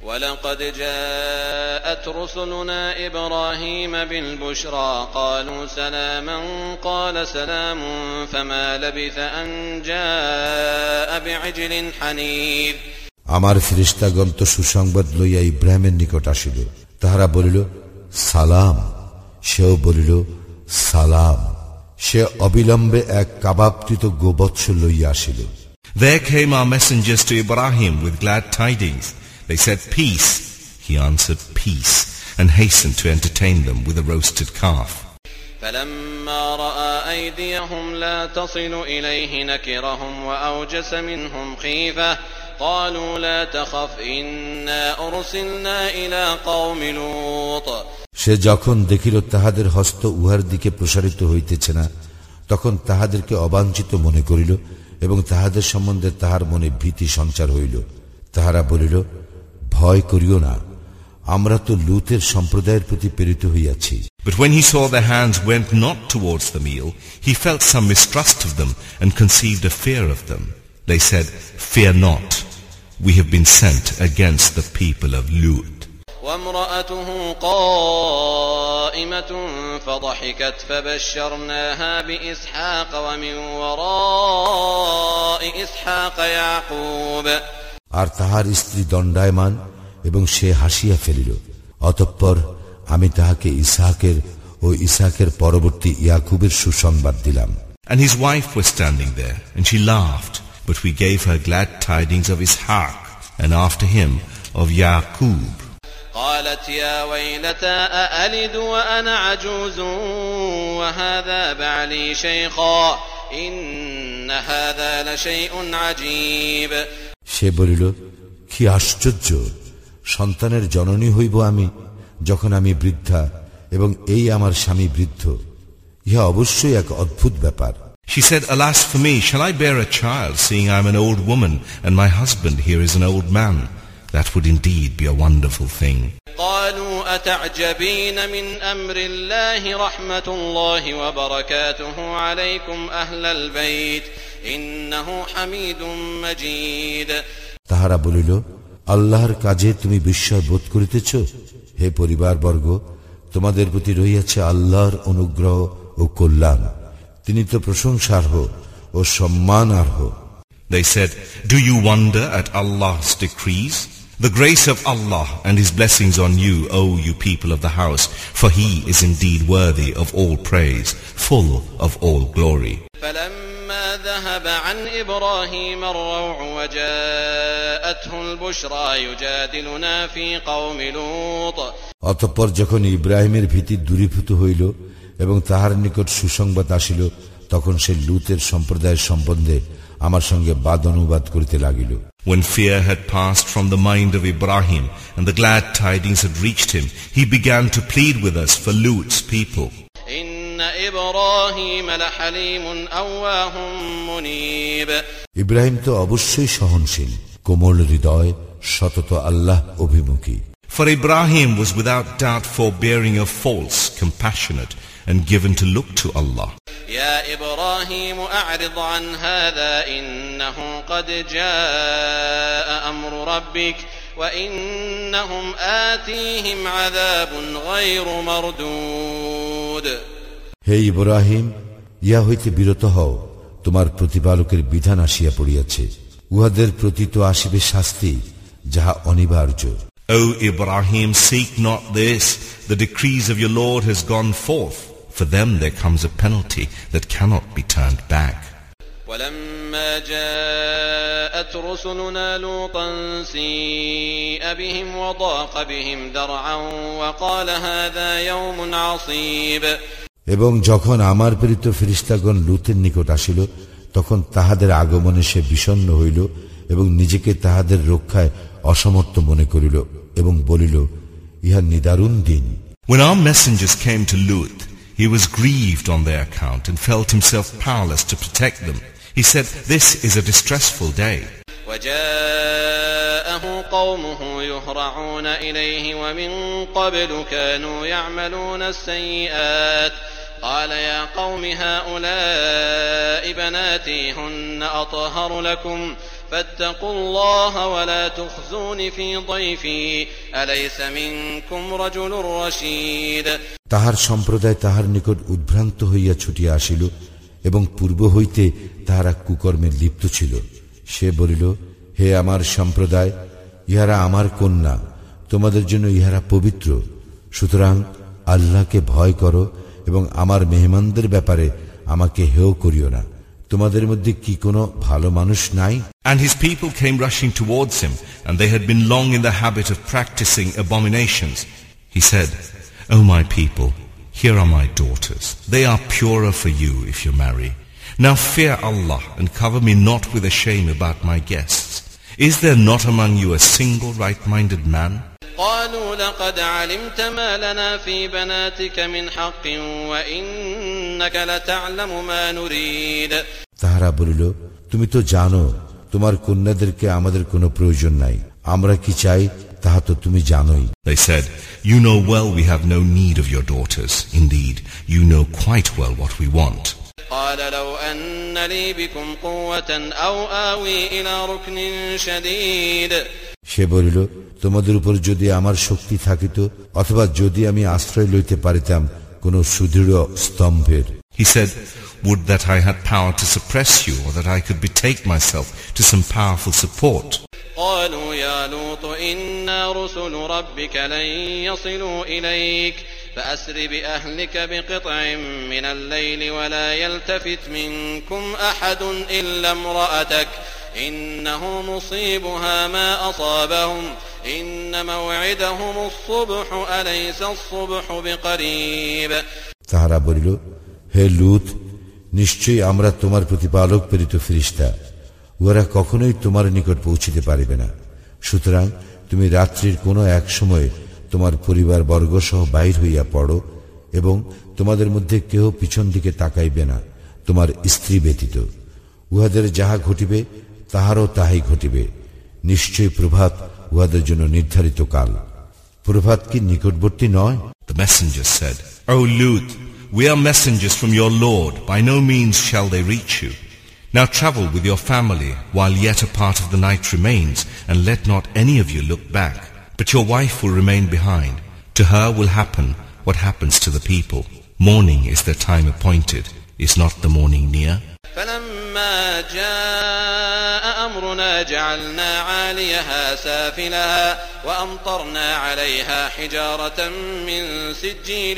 ولقد جاءت رسلنا إبراهيم بالبشرى قالوا سلاما قال سلام فما لبث أن جاء بعجل حنيذ আমার ফেরেশতাগণ তো সুসংবাদ লইয়া ইব্রাহিমের নিকট আসিল, তাহারা বলিল সালাম, সেও বলিল সালাম। সে অবিলম্বে এক কাবাবকৃত গোবৎস লইয়া আসিল। There came our messengers to Ibrahim with glad tidings. They said, peace. He answered, peace, and hastened to entertain them with a roasted calf. فلما رأى أيديهم لا تصل إليه نكرهم وأوجس منهم خيفة قالوا لا تخف إنا أرسلنا إلى قوم لوط. সে যখন দেখিল তাহাদের হস্ত উহার দিকে প্রসারিত হইতেছে না, তখন তাহাদেরকে অবাঞ্ছিত মনে করিল এবং তাহাদের সম্বন্ধে তাহার মনে ভীতি সঞ্চার হইল। তাহারা বলিল, ভয় করিও না, আমরা তো লূতের সম্প্রদায়ের প্রতি প্রেরিত হইয়াছি। But when he saw their hands went not towards the meal, he felt some mistrust of them and conceived a fear of them. They said, fear not, we have been sent against the people of Lut. وامرأته قائمة فضحكت فبشرناها بإسحاق ومن وراء إسحاق يعقوب. আর তাহার স্ত্রী দণ্ডায়মান এবং সে হাসিয়া ফেলিল। অতঃপর আমি তাহাকে ইসহাকের ও ইসহাকের পরবর্তী ইয়াকুবের সুসংবাদ দিলাম। And his wife was standing there, and she laughed, but we gave her glad tidings of Ishaq, and after him of Yaqub. قالت يا ويلتى أألد وأنا عجوز وهذا بعلي شيخا إن هذا لشيء عجيب. সে বলিল, কি আশ্চর্য, সন্তানের জননী হইব আমি যখন আমি বৃদ্ধা এবং এই আমার স্বামী বৃদ্ধ, ইহা অবশ্যই এক অদ্ভুত ব্যাপার। She said, alas for me, shall I bear a child, seeing I am an old woman and my husband here is an old man? That would indeed be a wonderful thing. قالوا أتعجبين من أمر الله رحمة الله وبركاته عليكم أهل البيت إنه حميد مجيد. তাহারা বলিল, আল্লাহর কাজে তুমি বিস্ময় বোধ করিতেছ? হে পরিবারবর্গ, তোমাদের প্রতি রহিয়াছে আল্লাহর অনুগ্রহ ও কল্যাণ, তিনি তো প্রশংসার্হ ও সম্মানার্হ। They said, do you wonder at Allah's decrees? The grace of Allah and His blessings on you, O you people of the house, for He is indeed worthy of all praise, full of all glory. فلما ذهب عن إبراهيم الروع وجاءته البشرى يجادلنا في قوم لوط. অতঃপর যখন ইব্রাহিমের ভীতি দূরীভূত হইল এবং তাহার নিকট সুসংবাদ আসিল, তখন সে লূতের সম্প্রদায়ের সম্বন্ধে আমার সঙ্গে বাদ অনুবাদ করিতে লাগিল। When fear had passed from the mind of Ibrahim and the glad tidings had reached him, he began to plead with us for Lut's people. Inna Ibrahim lahalimun awwahum munib. Ibrahim তো অবশ্যই সহনশীল, কোমল হৃদয়, সতত আল্লাহ অভিমুখী। For Ibrahim was without doubt forbearing of faults, compassionate, and given to look to Allah. يا إبراهيم أعرض عن هذا إنه قد جاء أمر ربك وإنهم آتيهم عذاب غير مردود. হে ইব্রাহিম, ইহা হইতে বিরত হও, তোমার প্রতিপালকের বিধান আসিয়া পড়িয়াছে, উহাদের প্রতি তো আসিবে শাস্তি যাহা অনিবার্য। O Ibrahim, seek not this, the decrees of your Lord has gone forth. For them there comes a penalty that cannot be turned back. ولما جاءت رسلنا لوطا سيء بهم وضاق بهم ذرعا وقال هذا يوم عصيب. এবং যখন আমার প্রেরিত ফেরেশতাগণ লূতের নিকট আসিল, তখন তাহাদের আগমনে সে বিষণ্ণ হইল এবং নিজেকে তাহাদের রক্ষায় অসমর্থ মনে করিল এবং বলিল, ইহা নিদারুণ দিন। When our messengers came to Lut, he was grieved on their account and felt himself powerless to protect them. He said, this is a distressful day. وجاءه قومه يهرعون إليه ومن قبل كانوا يعملون السيئات قال يا قوم هؤلاء بناتي هن أطهر لكم فاتقوا الله ولا تخزون في ضيفي أليس منكم رجل رشيد তাহার সম্প্রদায় তাহার নিকট উদ্ভ্রান্ত হইয়া ছুটিয়া আসিল এবং পূর্ব হইতে তাহারা কুকর্মে লিপ্ত ছিল। সে বলিল, হে আমার সম্প্রদায়, ইহারা আমার কন্যা, তোমাদের জন্য ইহারা পবিত্র, সুতরাং আল্লাহকে ভয় করো এবং আমার মেহমানদের ব্যাপারে আমাকে হেয় করিও না। তোমাদের মধ্যে কি কোনো ভালো মানুষ নাই? And his people came rushing towards him, and they had been long in the habit of practicing abominations. He said, O my people, here are my daughters. They are purer for you if you marry. Now fear Allah and cover me not with a shame about my guests. Is there not among you a single right-minded man? قالوا لقد علمت ما لنا في بناتك من حق وإنك لتعلم ما نريد. তাহারা বলিল, তুমি তো জানো তোমার কন্যাদেরকে আমাদের কোনো প্রয়োজন নাই, আমরা কি চাই তাহা তো তুমি জানোই। They said, you know well we have no need of your daughters. Indeed, you know quite well what we want. قال لو أن لي بكم قوة أو آوي إلى ركن شديد. সে বলিল, তোমাদের উপর যদি আমার শক্তি থাকিত অথবা যদি আমি আশ্রয় লইতে পারিতাম কোন সুদৃঢ় স্তম্ভের। He said, would that I had power to suppress you, or that I could betake myself to some powerful support. قالوا يا لوط إنا رسل ربك لن يصلوا إليك فأسر بأهلك بقطع من الليل ولا يلتفت منكم أحد إلا امرأتك إنه مصيبها ما أصابهم إن موعدهم الصبح أليس الصبح بقريب. তাহারা বলিল, হে লূত, নিশ্চয়ই আমরা তোমার প্রতিপালক প্রেরিত ফেরেশতা, ওরা কখনোই তোমার নিকট পৌঁছিতে পারিবে না। সুতরাং তুমি রাত্রির কোনো এক সময়ে তোমার পরিবার বর্গ সহ বাহির হইয়া পড়ো এবং তোমাদের মধ্যে কেহ পিছন দিকে তাকাইবে না তোমার স্ত্রী ব্যতীত। উহাদের যাহা ঘটিবে তাহারও তাহাই ঘটিবে। নিশ্চয়ই প্রভাত উহাদের জন্য নির্ধারিত কাল। প্রভাত কি নিকটবর্তী নয়? The messenger said, O Lut, we are messengers from your Lord. By no means shall they reach you. Now travel with your family while yet a part of the night remains, and let not any of you look back. But your wife will remain behind. To her will happen what happens to the people. Morning is their time appointed. Is not the morning near? فلما جاء أمرنا جعلنا عاليها سافلها وأمطرنا عليها حجارة من سجيل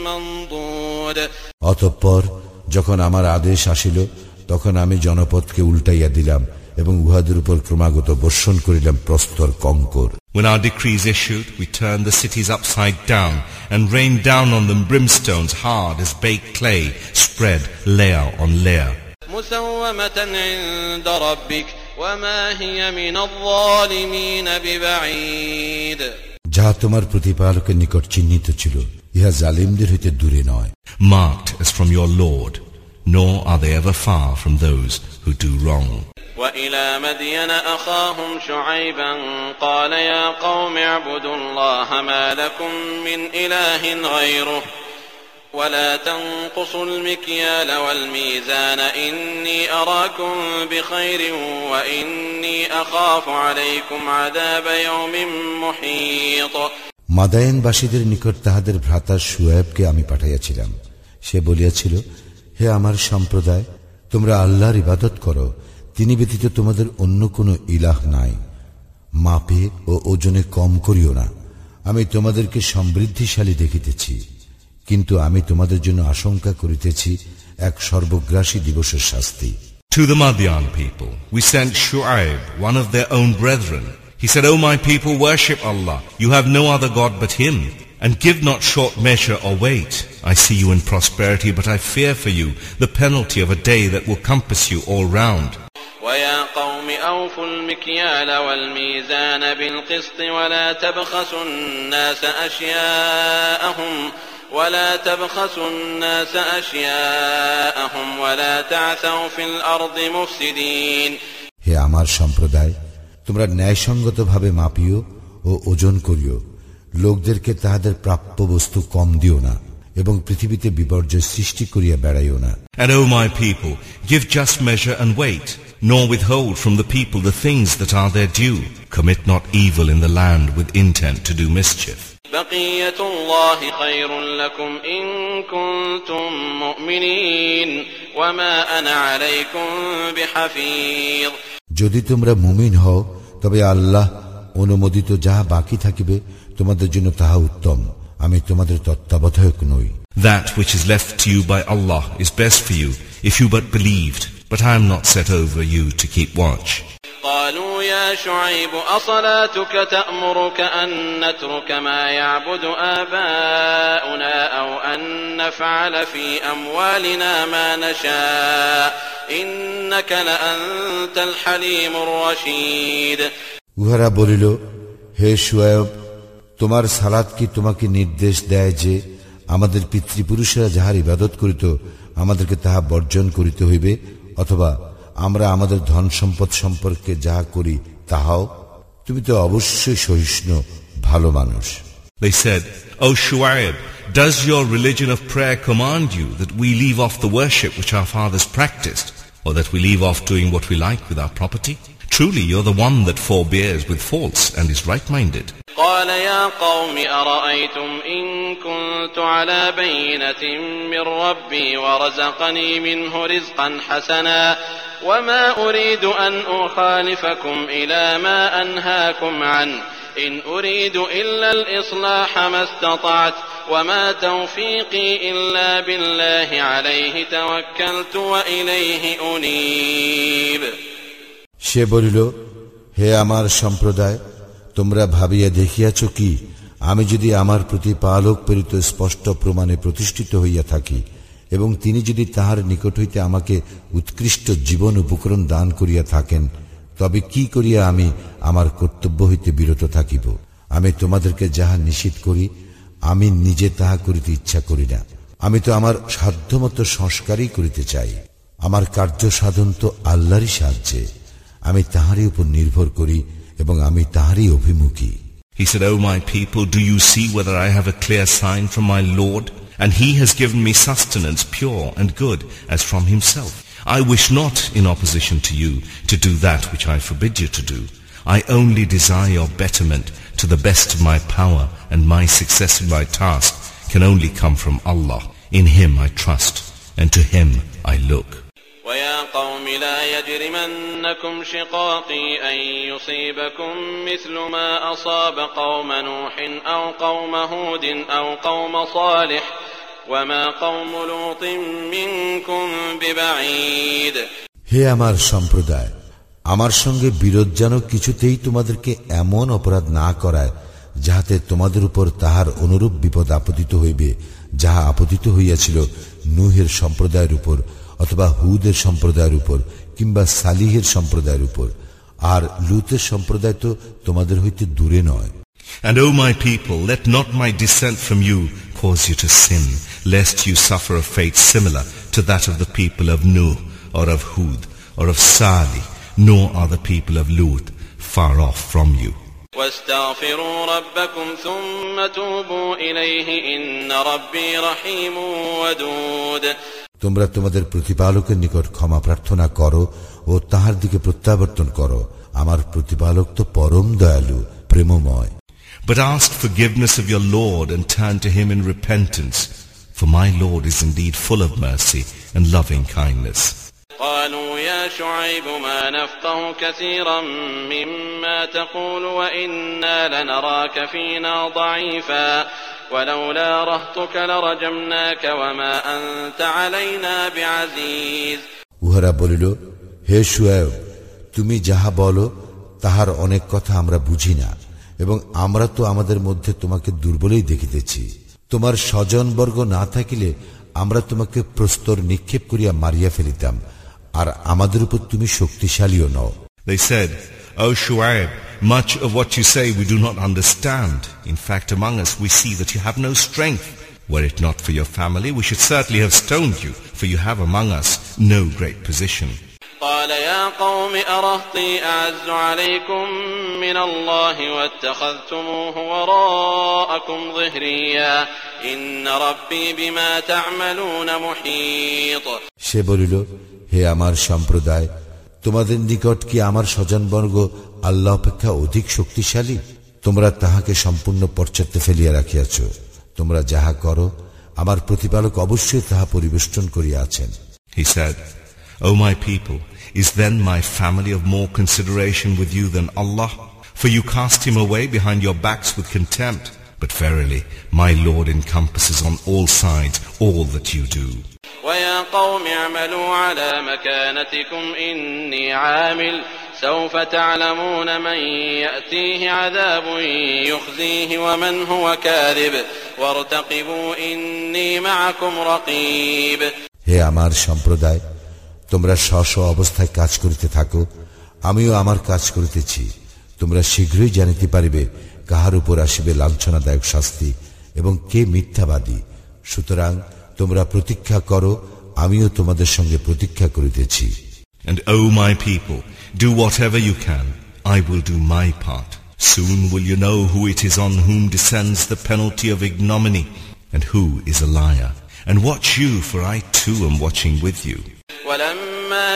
منضود. অতঃপর যখন আমার আদেশ আসিল তখন আমি জনপদকে উল্টাইয়া দিলাম এবং উহাদের উপর ক্রমাগত বর্ষণ করিলাম প্রস্তর কঙ্কর। When our decrees issued, we turned the cities upside down and rained down on them brimstones hard as baked clay, spread layer on layer. مسومة عند ربك وما هي من الظالمين ببعيد. যাহা তোমার প্রতিপালকের নিকট চিহ্নিত ছিল, ইহা জালিমদের হইতে দূরে নয়। Marked as from your Lord, nor are they ever far from those who do wrong. وإلى مدين أخاهم شعيبا قال يا قوم اعبدوا الله ما لكم من إله غيره ولا تنقصوا المكيال والميزان إني أراكم بخير وإني أخاف عليكم عذاب يوم محيط. মাদায়েনবাসীদের নিকট তাহাদের ভ্রাতা শুয়ায়বকে আমি পাঠাইয়াছিলাম। সে বলিয়াছিল, হে আমার সম্প্রদায়, তোমরা আল্লাহর ইবাদত করো, তিনি ব্যতীত তোমাদের অন্য কোনো ইলাহ নাই। মাপে ও ওজনে কম করিও না। আমি তোমাদেরকে সমৃদ্ধিশালী দেখিতেছি, কিন্তু আমি তোমাদের জন্য আশঙ্কা করিতেছি এক সর্বগ্রাসী দিবসের শাস্তি। To the Madian people, we sent Shu'aib, one of their own brethren. He said, O my people, worship Allah. You have no other God but Him. And give not short measure or weight. I see you in prosperity, but I fear for you the penalty of a day that will compass you all round. وَيَا قَوْمِ أَوْفُوا الْمِكْيَالَ وَالْمِيزَانَ بِالْقِسْطِ وَلَا تَبْخَسُوا النَّاسَ أَشْيَاءَهُمْ وَلَا تَبْخَسُوا النَّاسَ أَشْيَاءَهُمْ وَلَا تَعْثَوْا فِي الْأَرْضِ مُفْسِدِينَ. হে আমার সম্প্রদায়, তোমরা ন্যায়সঙ্গতভাবে মাপিও ও ওজন করিও। লোকদেরকে তাহাদের প্রাপ্য বস্তু কম দিও না এবং পৃথিবীতে বিপর্যয় সৃষ্টি করিয়া বেড়াইও না। And O my people, give just measure and wait, nor withhold from the people the things that are their due. Commit not evil in the land with intent to do mischief. بقية الله خير لكم إن كنتم مؤمنين وما أنا عليكم بحفيظ. যদি তোমরা মুমিন হও তবে আল্লাহ অনুমোদিত যাহা বাকি থাকিবে তোমাদের জন্য তাহা উত্তম, আমি তোমাদের তত্ত্বাবধায়ক নই। That which is left to you by Allah is best for you if you but believed, but I am not set over you to keep watch. قالوا يا شعيب أصلاتك تأمرك أن نترك ما يعبد آباؤنا أو أن نفعل في أموالنا ما نشاء إنك لأنت الحليم الرشيد. উহারা বলিল, হে শুআয়ব, তোমার সালাত কি তোমাকে নির্দেশ দেয় যে আমাদের পিতৃপুরুষেরা যাহার ইবাদত করিত আমাদেরকে তাহা বর্জন করিতে হইবে, অথবা আমরা আমাদের ধন সম্পদ সম্পর্কে যাহা করি তাহাও? তুমি তো অবশ্যই সহিষ্ণু, ভালো মানুষ। They said, O Shu'aib, does your religion of prayer command you that we leave off the worship which our fathers practiced, or that we leave off doing what we like with our property? Truly you're the one that forbears with faults and is right-minded. قال يا قوم أرأيتم إن كنت على بينة من ربي ورزقني منه رزقا حسنا وما أريد أن أخالفكم إلى ما أنهاكم عنه إن أريد إلا الإصلاح ما استطعت وما توفيقي إلا بالله عليه توكلت وإليه أنيب. সে বলিল, হে আমার সম্প্রদায়, তোমরা ভাবিয়া দেখিয়াছ কি আমি যদি আমার প্রতিপালক প্রেরিত স্পষ্ট প্রমাণে প্রতিষ্ঠিত হইয়া থাকি এবং তিনি যদি তাহার নিকট হইতে আমাকে উৎকৃষ্ট জীবন উপকরণ দান করিয়া থাকেন, তবে কি করিয়া আমি আমার কর্তব্য হইতে বিরত থাকিব? আমি তোমাদেরকে যাহা নিষেধ করি আমি নিজে তাহা করিতে ইচ্ছা করি না। আমি তো আমার সাধ্যমতো সংস্কারই করিতে চাই। আমার কার্য সাধন তো আল্লাহরই সাহায্যে, আমি তাহারই উপর নির্ভর করি এবং আমি তাহারই অভিমুখী। He said, O my people, do you see whether I have a clear sign from my Lord? And he has given me sustenance pure and good as from himself. I wish not, in opposition to you, to do that which I forbid you to do. I only desire your betterment to the best of my power, and my success in my task can only come from Allah. In him I trust, and to him I look. ويا قوم لا يجرمنكم شقاقي أن يصيبكم مثل ما أصاب قوم نوح أو قوم هود أو قوم صالح وما قوم لوط منكم ببعيد. হে আমার সম্প্রদায়, আমার সঙ্গে বিরোধ যেন কিছুতেই তোমাদেরকে এমন অপরাধ না করায় যাহাতে তোমাদের উপর তাহার অনুরূপ বিপদ আপতিত হইবে যাহা আপতিত হইয়াছিল নূহের সম্প্রদায়ের উপর, অথবা হুদের সম্প্রদায়ের উপর, কিংবা সালিহের সম্প্রদায়ের উপর। আর লুতের সম্প্রদায় তো তোমাদের হইতে দূরে নয়। And O my people, let not my descent from you cause you to sin, lest you suffer a fate similar to that of the people of Nuh, or of Hud, or of Salih, nor are the people of Lut far off from you. واستغفروا ربكم ثم توبوا إليه إن ربي رحيم ودود. তোমরা তোমাদের প্রতিপালকের নিকট ক্ষমা প্রার্থনা করো ও তাহার দিকে প্রত্যাবর্তন করো, আমার প্রতিপালক তো পরম দয়ালু, প্রেমময়। But ask forgiveness of your Lord and turn to him in repentance, for my Lord is indeed full of mercy and loving kindness. قالوا يا شعيب ما نفقه كثيرا مما تقول وإنا لنراك فينا ضعيفا ولولا رهطك لرجمناك وما أنت علينا بعزيز. উহারা বলিল, হে শুআয়ব, তুমি যাহা বলো তাহার অনেক কথা আমরা বুঝি না, এবং আমরা তো আমাদের মধ্যে তোমাকে দুর্বলই দেখিতেছি। তোমার স্বজনবর্গ না থাকিলে আমরা তোমাকে প্রস্তর নিক্ষেপ করিয়া মারিয়া ফেলিতাম, আর আমাদের উপর তুমি শক্তিশালীও নও। They said, O Shu'aib, much of what you say we do not understand. In fact, among us we see that you have no strength. Were it not for your family, we should certainly have stoned you, for you have among us no great position. قال يا قوم أرهطي أعز عليكم من الله واتخذتموه وراءكم ظهريا إن ربي بما تعملون محيط সে বলিল, হে আমার সম্প্রদায়, তোমাদের নিকট কি আমার স্বজনবর্গ আল্লাহ অপেক্ষা অধিক শক্তিশালী? তোমরা তাহাকে সম্পূর্ণ পশ্চাতে ফেলিয়া রাখিয়াছ। তোমরা যাহা করো আমার প্রতিপালক অবশ্যই তাহা পরিবেষ্টন করিয়া আছেন। He said, O my people, is then my family of more consideration with you than Allah? For you cast him away behind your backs with contempt. But verily, my Lord encompasses on all sides all that you do. وَيَا قَوْمِ اعْمَلُوا عَلَى مَكَانَتِكُمْ إِنِّي عَامِلٌ سَوْفَ تَعْلَمُونَ مَنْ يَأْتِيهِ عَذَابٌ يُخْزِيهِ وَمَنْ هُوَ كَاذِبٌ وَارْتَقِبُوا إِنِّي مَعَكُمْ رَقِيبٌ হে আমার সম্প্রদায়, তোমরা স্ব স্ব অবস্থায় কাজ করিতে থাকো, আমিও আমার কাজ করিতেছি। তোমরা শীঘ্রই জানিতে পারিবে কাহার উপর আসিবে লাঞ্ছনাদায়ক শাস্তি এবং কে মিথ্যাবাদী। সুতরাং তোমরা প্রতীক্ষা করো, আমিও তোমাদের সঙ্গে প্রতীক্ষা করিতেছি। And O my people, do whatever you can. I will do my part. Soon will you know who it is on whom descends the penalty of ignominy, and who is a liar. And watch you, for I too am watching with you. وَلَمَّا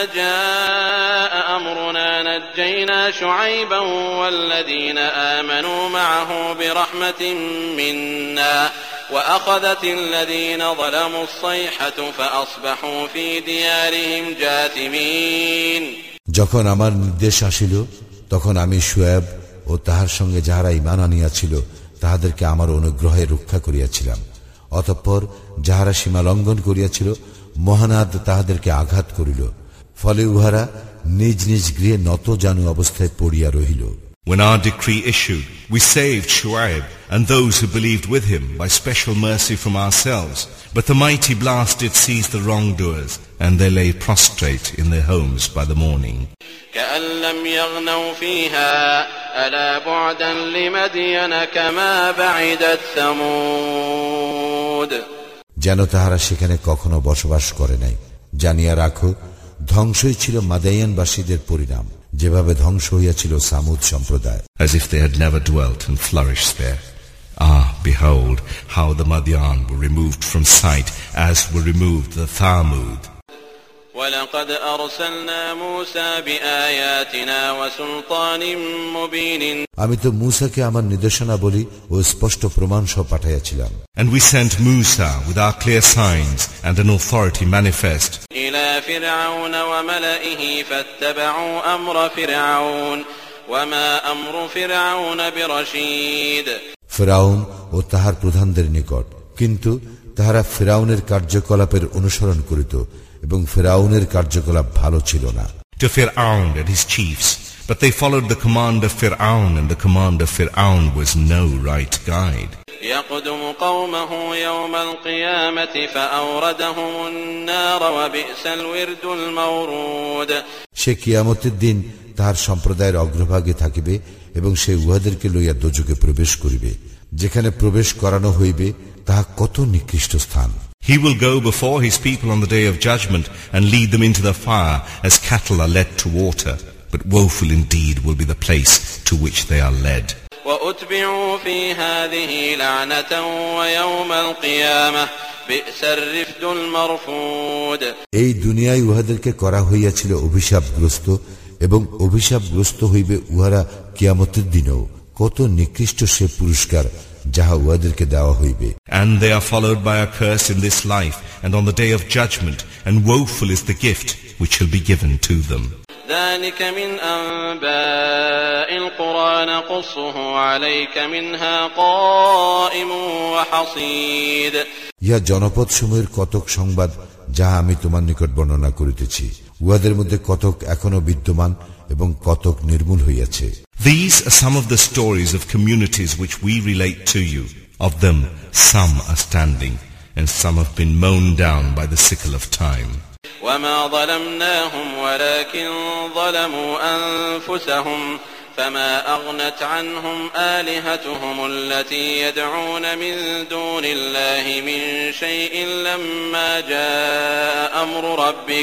جَاءَ أَمْرُنَا نَجَّيْنَا شُعَيْبًا وَالَّذِينَ آمَنُوا مَعَهُ بِرَحْمَةٍ مِنَّا وَأَخَذَتِ الَّذِينَ ظَلَمُوا الصَّيْحَةُ فَأَصْبَحُوا فِي دِيَارِهِمْ جَاثِمِينَ যখন আমার নির্দেশ আসিল, তখন আমি শুয়েব ও তাহার সঙ্গে যাহারা ঈমান আনিয়াছিল তাহাদেরকে আমার অনুগ্রহে রক্ষা করিয়াছিলাম। অতঃপর যাহারা সীমা লঙ্ঘন করিয়াছিল, মহানাদ তাহাদেরকে আঘাত করিল, ফলে উহারা নিজ নিজ গৃহে নত জানু অবস্থায় পড়িয়া রহিল। When our decree issued, we saved Shu'aib and those who believed with him by special mercy from ourselves. But the mighty blast did seize the wrongdoers, and they lay prostrate in their homes by the morning. كأن لم يغنوا فيها ألا بعدا لمدين كما بعدت ثمود যেন তাহারা সেখানে কখনো বসবাস করে নাই। জানিয়া রাখো, ধ্বংসই ছিল মাদায়ানবাসীদের পরিণাম, যেভাবে ধ্বংস হইয়াছিল সামুদ সম্প্রদায়। As if they had never dwelt and flourished there. Ah, behold, how the Madian were removed from sight, as were removed the Thamud. وَلَقَدْ أَرْسَلْنَا مُوسَى بِآيَاتِنَا وَسُلْطَانٍ مُبِينٍ আমি তো মূসাকে আমার নির্দেশনাবলী ও স্পষ্ট প্রমাণ সহ পাঠাইয়াছিলাম। And we sent Musa with our clear signs and an authority manifest إِلَى فِرْعَوْنَ وَمَلَئِهِ فَاتَّبَعُوا أَمْرَ فِرْعَوْنَ وَمَا أَمْرُ فِرْعَوْنَ بِرَشِيدٍ ফিরআউন ও তাহার প্রধানদের নিকট, কিন্তু তাহারা ফিরআউনের কার্যকলাপের অনুসরণ করিত এবং ফিরআউনের কার্যকলাপ ভালো ছিল না। To Fir'aun and his chiefs, but they followed the command of Fir'aun, and the command of Fir'aun was no right guide. يَقْدُمُ قَوْمَهُ يَوْمَ الْقِيَامَةِ فَأَوْرَدَهُمُ النَّارَ وَبِئْسَ الْوِرْدُ الْمَوْرُودُ সে কিয়ামতের দিন তাহার সম্প্রদায়ের অগ্রভাগে থাকিবে এবং সে উহাদেরকে লইয়া দোজকে প্রবেশ করিবে। যেখানে প্রবেশ করানো হইবে তাহা কত নিকৃষ্ট স্থান। He will go before his people on the day of judgment and lead them into the fire as cattle are led to water. But woeful indeed will be the place to which they are led. وَأُتْبِعُوا فِي هَذِهِ لَعْنَةً وَيَوْمَ الْقِيَامَةِ بِئْسَ الرِّفْدُ الْمَرْفُودُ এই দুনিয়ায় উহাদেরকে করা হইয়াছিল অভিশাপগ্রস্ত, এবং অভিশাপগ্রস্ত হইবে উহারা কিয়ামতের দিনেও। কত নিকৃষ্ট সে পুরস্কার যাহা উহাদেরকে দেওয়া হইবে। And they are followed by a curse in this life and on the day of judgment, and woeful is the gift which shall be given to them. ذلك من أنباء القرى نقصه عليك منها قائم وحصيد ইহা জনপদ সমূহের কতক সংবাদ যাহা আমি তোমার নিকট বর্ণনা করিতেছি। উহাদের মধ্যে কতক এখনো বিদ্যমান এবং কতক নির্মূল হইয়াছে। These are some of the stories of communities which we relate to you. Of them some are standing, and some have been mown down by the sickle of time. وما ظلمناهم ولكن ظلموا أنفسهم فما أغنت عنهم آلهتهم التي يدعون من دون الله من شيء لما جاء أمر ربك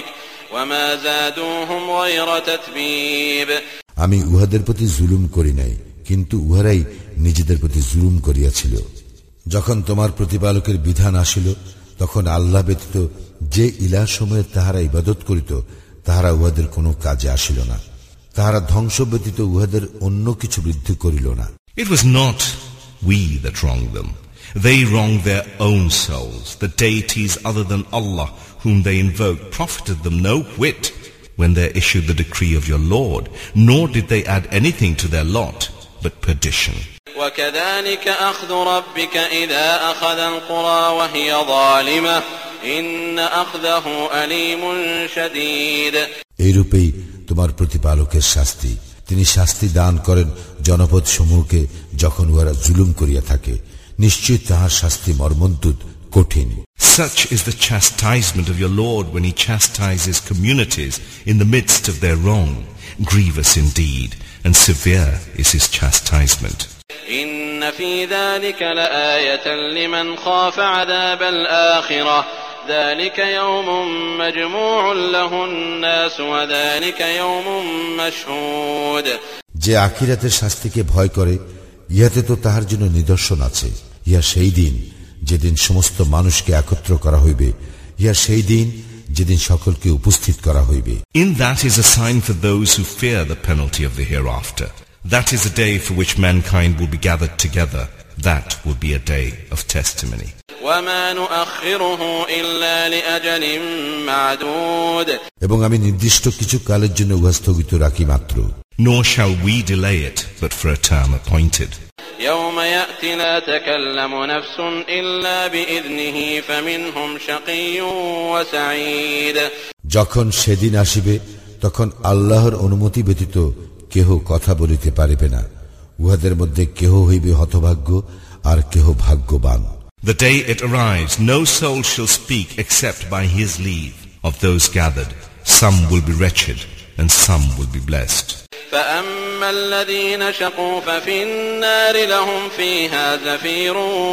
وما زادوهم غير تتبيب আমি উহাদের প্রতি জুলুম করি নাই, কিন্তু উহারাই নিজেদের প্রতি জুলুম করিয়াছিল। যখন তোমার প্রতিপালকের বিধান আসিল, তখন আল্লাহ ব্যতীত যে ইলাহ সমূহের তাহারা ইবাদত করিত, তাহারা উহাদের কোনো কাজে আসিল না। তাহারা ধ্বংস ব্যতীত উহাদের অন্য কিছু বৃদ্ধি করিল না। It was not we that wronged them. They wronged their own souls. The deities other than Allah whom they invoked profited them no whit when they issued the decree of your Lord, nor did they add anything to their lot but perdition. وَكَذَلِكَ أَخْذُ رَبِّكَ إِذَا أَخَذَ الْقُرَى وَهِيَ ظَالِمَةٌ إِنَّ أَخْذَهُ أَلِيمٌ شَدِيدٌ এইরূপেই তোমার প্রতিপালকের শাস্তি, তিনি শাস্তি দান করেন জনপদ সমূহকে যখন উহারা জুলুম করিয়া থাকে। নিশ্চয় তাহার শাস্তি মর্মন্তুদ, কঠিন। Such is the chastisement of your Lord when he chastises communities in the midst of their wrong. Grievous indeed, and severe is his chastisement. إن في ذلك لآية لمن خاف عذاب الآخرة ذلك يوم مجموع له الناس وذلك يوم مشهود যে আখিরাতের শাস্তিকে ভয় করে, ইহাতে তো তাহার জন্য নিদর্শন আছে। ইহা সেই দিন যেদিন সমস্ত মানুষকে একত্র করা হইবে, ইহা সেই দিন যেদিন সকলকে উপস্থিত করা হইবে। In that is a sign for those who fear the penalty of the hereafter. That is a day for which mankind will be gathered together. That will be a day of testimony. وما نؤخره إلا لأجل معدود এবং আমি নির্দিষ্ট কিছু কালের জন্য উহা স্থগিত রাখি মাত্র। Nor shall we delay it, but for a term appointed. يوم يأتي لا تكلم نفس إلا بإذنه فمنهم شقي وسعيد যখন সেদিন আসিবে, তখন আল্লাহর অনুমতি ব্যতীত কেহ কথা বলিতে পারিবে না। উহাদের মধ্যে কেহ হইবে হতভাগ্য, আর কেহ ভাগ্যবান। The day it arrives, no soul shall speak except by his leave. Of those gathered, some will be wretched, and some will be blessed. فأما الذين شقوا ففي النار لهم فيها زفير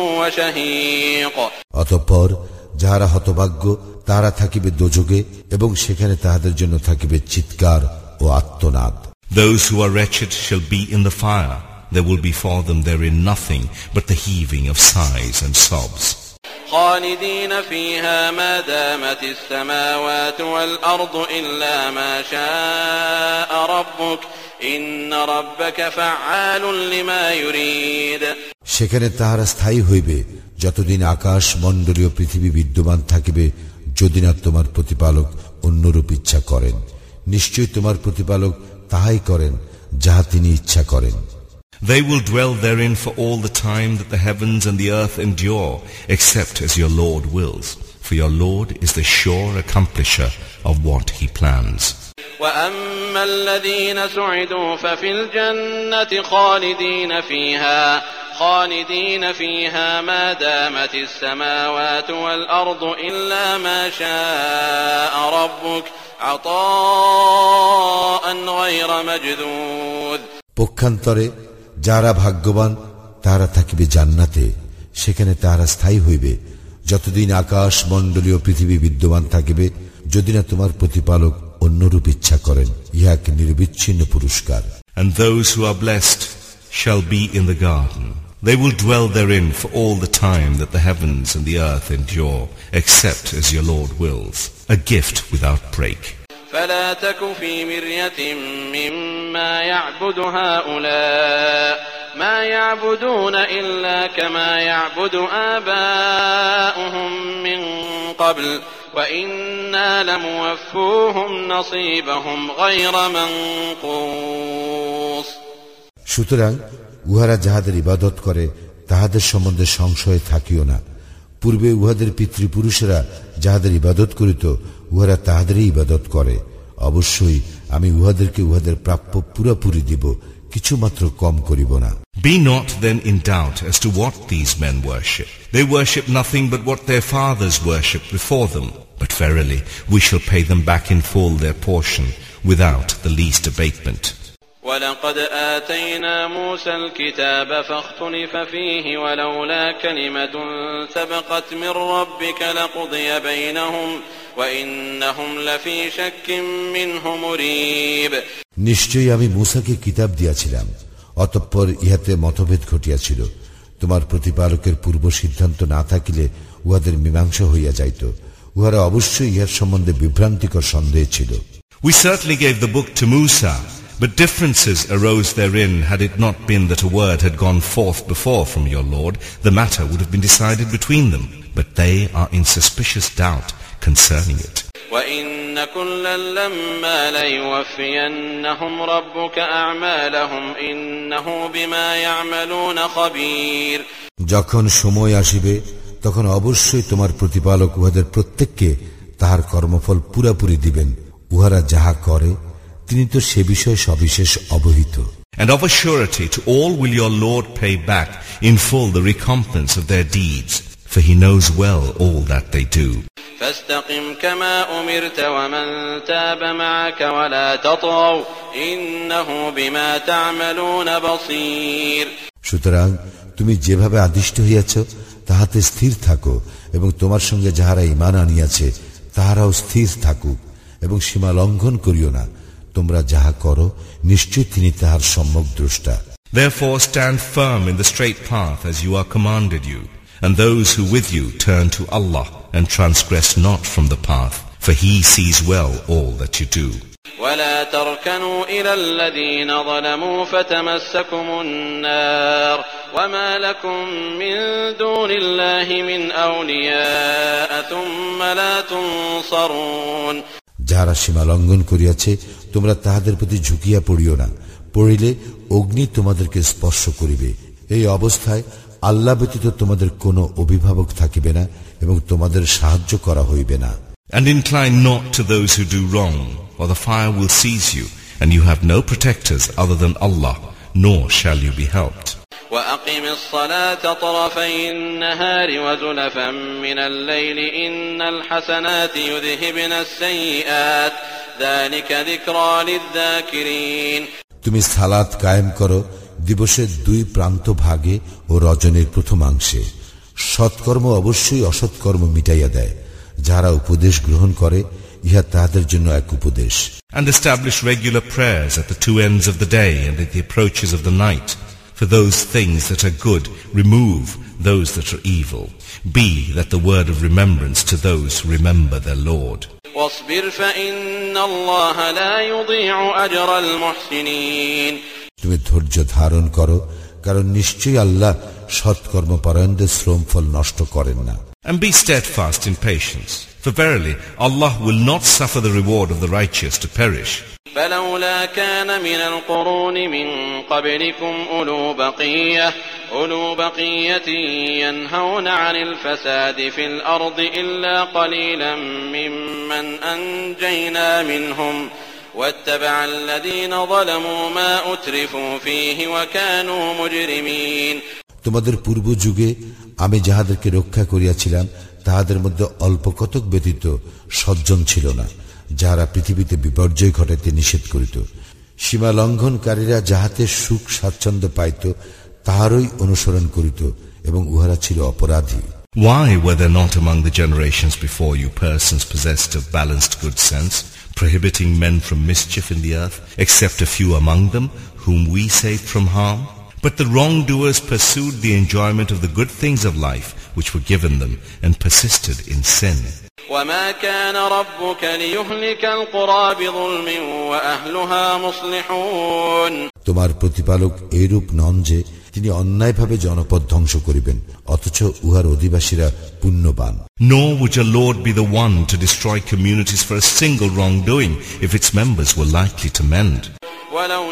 وشهيق অতঃপর যাহারা হতভাগ্য, তাহারা থাকিবে দোজগে, এবং সেখানে তাহাদের জন্য থাকিবে চিৎকার ও আর্তনাদ। Those who are wretched shall be in the fire. There will be for them therein nothing but the heaving of sighs and sobs. خالدين فيها ما دامت السماوات والأرض إلا ما شاء ربك إن ربك فعال لما يريد সেখানে তাহারা স্থায়ী হইবে যতদিন আকাশ মণ্ডলীয় পৃথিবী বিদ্যমান থাকিবে, যদি না তোমার প্রতিপালক অন্যরূপ ইচ্ছা করেন। নিশ্চয় তোমার প্রতিপালক তাহাই করেন যাহা তিনি ইচ্ছা করেন। They will dwell therein for all the time that the heavens and the earth endure, except as your Lord wills. For your Lord is the sure accomplisher of what he plans. وَأَمَّا الَّذِينَ سُعِدُوا فَفِي الْجَنَّةِ خَالِدِينَ فِيهَا خَالِدِينَ فِيهَا مَا دَامَتِ السَّمَاوَاتُ وَالْأَرْضُ إِلَّا مَا شَاءَ رَبُّكَ عَطَاءً غَيْرَ مَجْذُوذٍ পক্ষান্তরে যারা ভাগ্যবান, তাহারা থাকিবে জান্নাতে। সেখানে তাহারা স্থায়ী হইবে যতদিন আকাশ মণ্ডলীয় পৃথিবী বিদ্যমান থাকিবে, যদি না তোমার প্রতিপালক অন্যরূপ ইচ্ছা করেন। ইহা এক নির্বিচ্ছিন্ন পুরস্কার। And those who are blessed shall be in the garden. They will dwell therein for all the time that the heavens and the earth endure, except as your Lord wills. A gift without break. فلا تك في مرية مما يعبد هؤلاء ما يعبدون إلا كما يعبد آباؤهم من قبل وإنا لموفوهم نصيبهم غير منقوص সুতরাং উহারা যাহাদের ইবাদত করে তাহাদের সম্বন্ধে সংশয় থাকিও না। পূর্বে উহাদের পিতৃপুরুষেরা যাহাদের ইবাদত করিত, উহারা তাহাদেরই ইবাদত করে। অবশ্যই আমি উহাদেরকে উহাদের প্রাপ্য পুরাপুরি দিব, কিছু মাত্র কম করিব না। Be not then in doubt as to what these men worship. They worship nothing but what their fathers worshipped before them. But verily, we shall pay them back in full their portion, without the least abatement. وَلَقَدْ آتَيْنَا مُوسَى الْكِتَابَ فَاخْتُلِفَ فِيهِ وَلَوْلَا كَلِمَةٌ سَبَقَتْ مِنْ رَبِّكَ لَقُضِيَ بَيْنَهُمْ وَإِنَّهُمْ لَفِي شَكٍّ مِّنْهُ مُرِيبٍ নিশ্চয়ই আমি মূসাকে কিতাব দিয়াছিলাম, অতঃপর ইহাতে মতভেদ ঘটিয়াছিল। তোমার প্রতিপালকের পূর্ব সিদ্ধান্ত না থাকিলে উহাদের মীমাংসা হইয়া যাইত। উহারা অবশ্যই ইহার সম্বন্ধে বিভ্রান্তিকর সন্দেহ ছিল। We certainly gave the book to Musa, but differences arose therein. Had it not been that a word had gone forth before from your Lord, the matter would have been decided between them. But they are in suspicious doubt concerning it. وَإِنَّ كُلًّا لَمَّا لَيُوَفِّيَنَّهُمْ رَبُّكَ أَعْمَالَهُمْ إِنَّهُ بِمَا يَعْمَلُونَ خَبِيرٌ যখন সময় আসিবে তখন অবশ্যই তোমার প্রতিপালক উহাদের প্রত্যেককে তাহার কর্মফল পুরাপুরি দিবেন। উহারা যাহা করে তিনি তো সে বিষয়ে সবিশেষ অবহিত। And of a surety to all will your Lord pay back in full the recompense of their deeds, for he knows well all that they do. فَاسْتَقِمْ كَمَا أُمِرْتَ وَمَنْ تَابَ مَعَكَ وَلَا تَطْغَوْا إِنَّهُ بِمَا تَعْمَلُونَ بَصِيرٌ সুতরাং তুমি যেভাবে আদিষ্ট হইয়াছ তাহাতে স্থির থাকো, এবং তোমার সঙ্গে যাহারা ঈমান আনিয়াছে তাহারাও স্থির থাকুক, এবং সীমা লঙ্ঘন করিও না। তোমরা যাহা করো নিশ্চয় তিনি তাহার সম্যক দ্রষ্টা। Therefore stand firm in the straight path as you are commanded you, and those who with you turn to Allah and transgress not from the path, for he sees well all that you do. وَلَا تَرْكَنُوا إِلَى الَّذِينَ ظَلَمُوا فَتَمَسَّكُمُ النَّارُ وَمَا لَكُمْ مِنْ دُونِ اللَّهِ مِنْ أَوْلِيَاءَ ثُمَّ لَا تُنْصَرُونَ যাহারা সীমা লঙ্ঘন করিয়াছে তোমরা তাহাদের প্রতি ঝুঁকিয়া পড়িও না, পড়িলে অগ্নি তোমাদেরকে স্পর্শ করিবে। এই অবস্থায় আল্লাহ ব্যতীত তোমাদের কোনো অভিভাবক থাকিবে না এবং তোমাদের সাহায্য করা হইবে না। And incline not to those who do wrong, or the fire will seize you, and you have no protectors other than Allah, nor shall you be helped. وَأَقِمِ الصَّلَاةَ طَرَفَيِ النَّهَارِ وَزُلَفًا مِنَ اللَّيْلِ إِنَّ الْحَسَنَاتِ يُذْهِبْنَ السَّيِّئَاتِ ذَلِكَ ذِكْرَى لِلذَّاكِرِينَ তুমি সালাত কায়েম করো দিবসের দুই প্রান্ত ভাগে ও রজনীর প্রথমাংশে। সৎকর্ম অবশ্যই অসৎকর্ম মিটাইয়া দেয়। যারা উপদেশ গ্রহণ করে ইহা তাহাদের জন্য এক উপদেশ। And establish regular prayers at the two ends of the day and at the approaches of the night. For those things that are good, remove those that are evil. Be that the word of remembrance to those who remember their Lord. وَاصْبِرْ فَإِنَّ اللَّهَ لَا يُضِيعُ أَجْرَ الْمُحْسِنِينَ তুমি ধৈর্য ধারণ করো, কারণ নিশ্চয়ই আল্লাহ সৎকর্মপরায়ণদের শ্রম ফল নষ্ট করেন না। And be steadfast in patience, for verily Allah will not suffer the reward of the righteous to perish. فَلَوْلَا كَانَ مِنَ الْقُرُونِ مِنْ قَبْلِكُمْ أُولُو بَقِيَّةٍ أُولُو بَقِيَّةٍ يَنْهَوْنَ عَنِ الْفَسَادِ فِي الْأَرْضِ إِلَّا قَلِيلًا مِّمَّنْ أَنْجَيْنَا مِنْهُمْ وَاتَّبَعَ الَّذِينَ ظَلَمُوا مَا أُتْرِفُوا فِيهِ وَكَانُوا مُجْرِمِينَ তোমাদের পূর্ব যুগে আমি যাহাদেরকে রক্ষা করিয়াছিলাম তাহাদের মধ্যে অল্প কতক ব্যতীত সজ্জন ছিল না, যাহারা পৃথিবীতে বিপর্যয় ঘটাইতে নিষেধ করিত। সীমা লঙ্ঘনকারীরা যাহাতে সুখ স্বাচ্ছন্দ্য পাইত তাহারই অনুসরণ করিত, এবং উহারা ছিল অপরাধী। Why were there not among the generations before you persons possessed of balanced good sense, prohibiting men from mischief in the earth, except a few among them, whom we saved from harm? But the wrongdoers pursued the enjoyment of the good things of life which were given them, and persisted in sin. وَمَا كَانَ رَبُّكَ لِيُهْلِكَ الْقُرَى بِظُلْمٍ وَأَهْلُهَا مُصْلِحُونَ তোমার প্রতিপালক এইরূপ নন যে তিনি অন্যায়ভাবে জনপদ ধ্বংস করিবেন, অথচ উহার অধিবাসীরা পুণ্যবান। Nor would your Lord be the one to destroy communities for a single wrongdoing if its members were likely to mend. وَلَوْ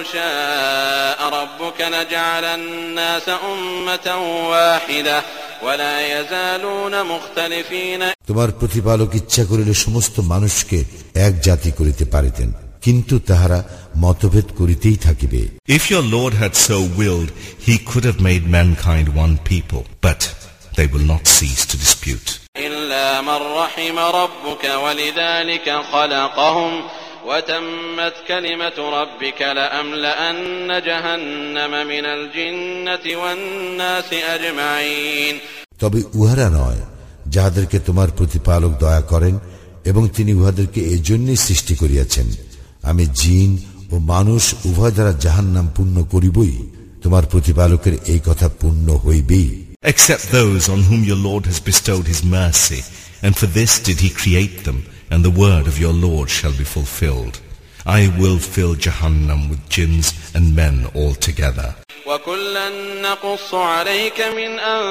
شَاءَ رَبُّكَ لَجَعَلَ النَّاسَ أُمَّةً وَاحِدَةً وَلَا يَزَالُونَ مُخْتَلِفِينَ তোমার প্রতিপালক ইচ্ছা করিলে সমস্ত মানুষকে এক জাতি করিতে পারিতেন, কিন্তু তাহারা মতভেদ করিতেই থাকিবে। If your Lord had so willed, he could have made mankind one people, but they will not cease to dispute. إِلَّا مَنْ رَحِمَ رَبُّكَ وَلِذَلِكَ خَلَقَهُمْ وتمت كلمة ربك لأملأن جهنم من الجنة والناس أجمعين তবে উহারা নয় যাহাদেরকে তোমার প্রতিপালক দয়া করেন এবং তিনি উহাদেরকে এজন্যই সৃষ্টি করিয়াছেন, আমি জিন ও মানুষ উভয় দ্বারা জাহান্নাম পূর্ণ করিবই। তোমার প্রতিপালকের এই কথা পূর্ণ হইবেই। Except those on whom your Lord has bestowed his mercy, and for this did he create them, and the word of your Lord shall be fulfilled. I will fill Jahannam with jinns and men altogether. وَكُلًّا نَّقُصُّ عَلَيْكَ مِنْ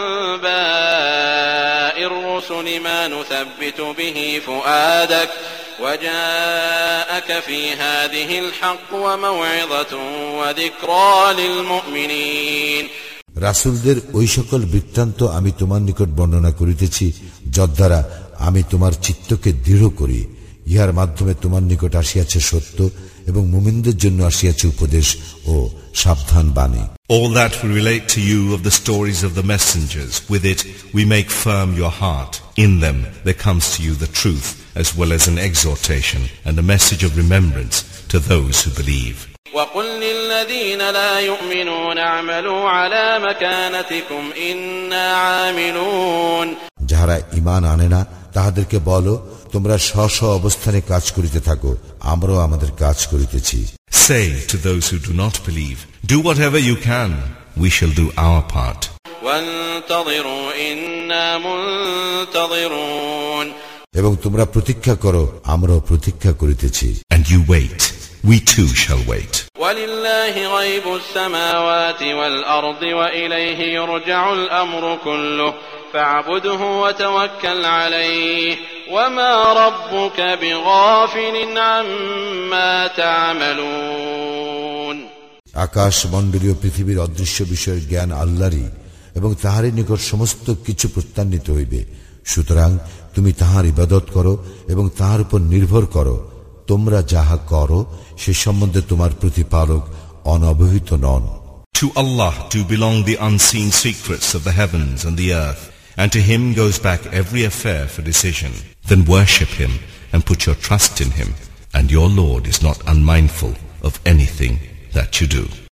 أَنبَاءِ الرُّسُلِ مَا نُثَبِّتُ بِهِ فُؤَادَكَ وَجَاءَكَ فِي هَٰذِهِ الْحَقُّ وَمَوْعِظَةٌ وَذِكْرَىٰ لِلْمُؤْمِنِينَ রাসূলদের ওই সকল বৃত্তান্ত আমি তোমার নিকট বর্ণনা করিতেছি যদ্বারা আমি তোমার চিত্তকে দৃঢ় করি। ইহার মাধ্যমে তোমার নিকট আসিয়াছে সত্য এবং মুমিনদের জন্য আসিয়াছে উপদেশ ও সাবধান বাণী। All that we relate to you of the stories of the messengers, with it we make firm your heart. In them there comes to you the truth, as well as an exhortation and a message of remembrance to those who believe. وَقُلْ لِلَّذِينَ لَا يُؤْمِنُونَ اعْمَلُوا عَلَى مَكَانَتِكُمْ إِنَّا عَامِلُونَ যাহারা ঈমান আনে না তাহাদেরকে বলো, তোমরা স্ব স্ব অবস্থানে কাজ করিতে থাকো, আমরাও আমাদের কাজ করিতেছি। Say to those who do not believe, do whatever you can, we shall do our part. وَانْتَظِرُوا إِنَّا مُنْتَظِرُونَ এবং তোমরা প্রতীক্ষা করো, আমরাও প্রতীক্ষা করিতেছি। And you wait, we too shall wait. وَلِلَّهِ غَيْبُ السَّمَاوَاتِ وَالْأَرْضِ وَإِلَيْهِ يُرْجَعُ الْأَمْرُ كُلُّهُ فَاعْبُدْهُ وَتَوَكَّلْ عَلَيْهِ وَمَا رَبُّكَ بِغَافِلٍ عَمَّا تَعْمَلُونَ আকাশ মণ্ডলীয় পৃথিবীর অদৃশ্য বিষয়ের জ্ঞান আল্লাহরই এবং তাহারই নিকট সমস্ত কিছু প্রত্যান্বিত হইবে। সুতরাং তুমি তাহার ইবাদত করো এবং তাহার উপর নির্ভর করো। তোমরা যাহা করো সে সম্বন্ধে তোমার প্রতিপালক অনবহিত নন। To Allah do belong the unseen secrets of the heavens and the earth, and to him goes back every affair for decision. Then worship him and put your trust in him, and your Lord is not unmindful of anything that you do.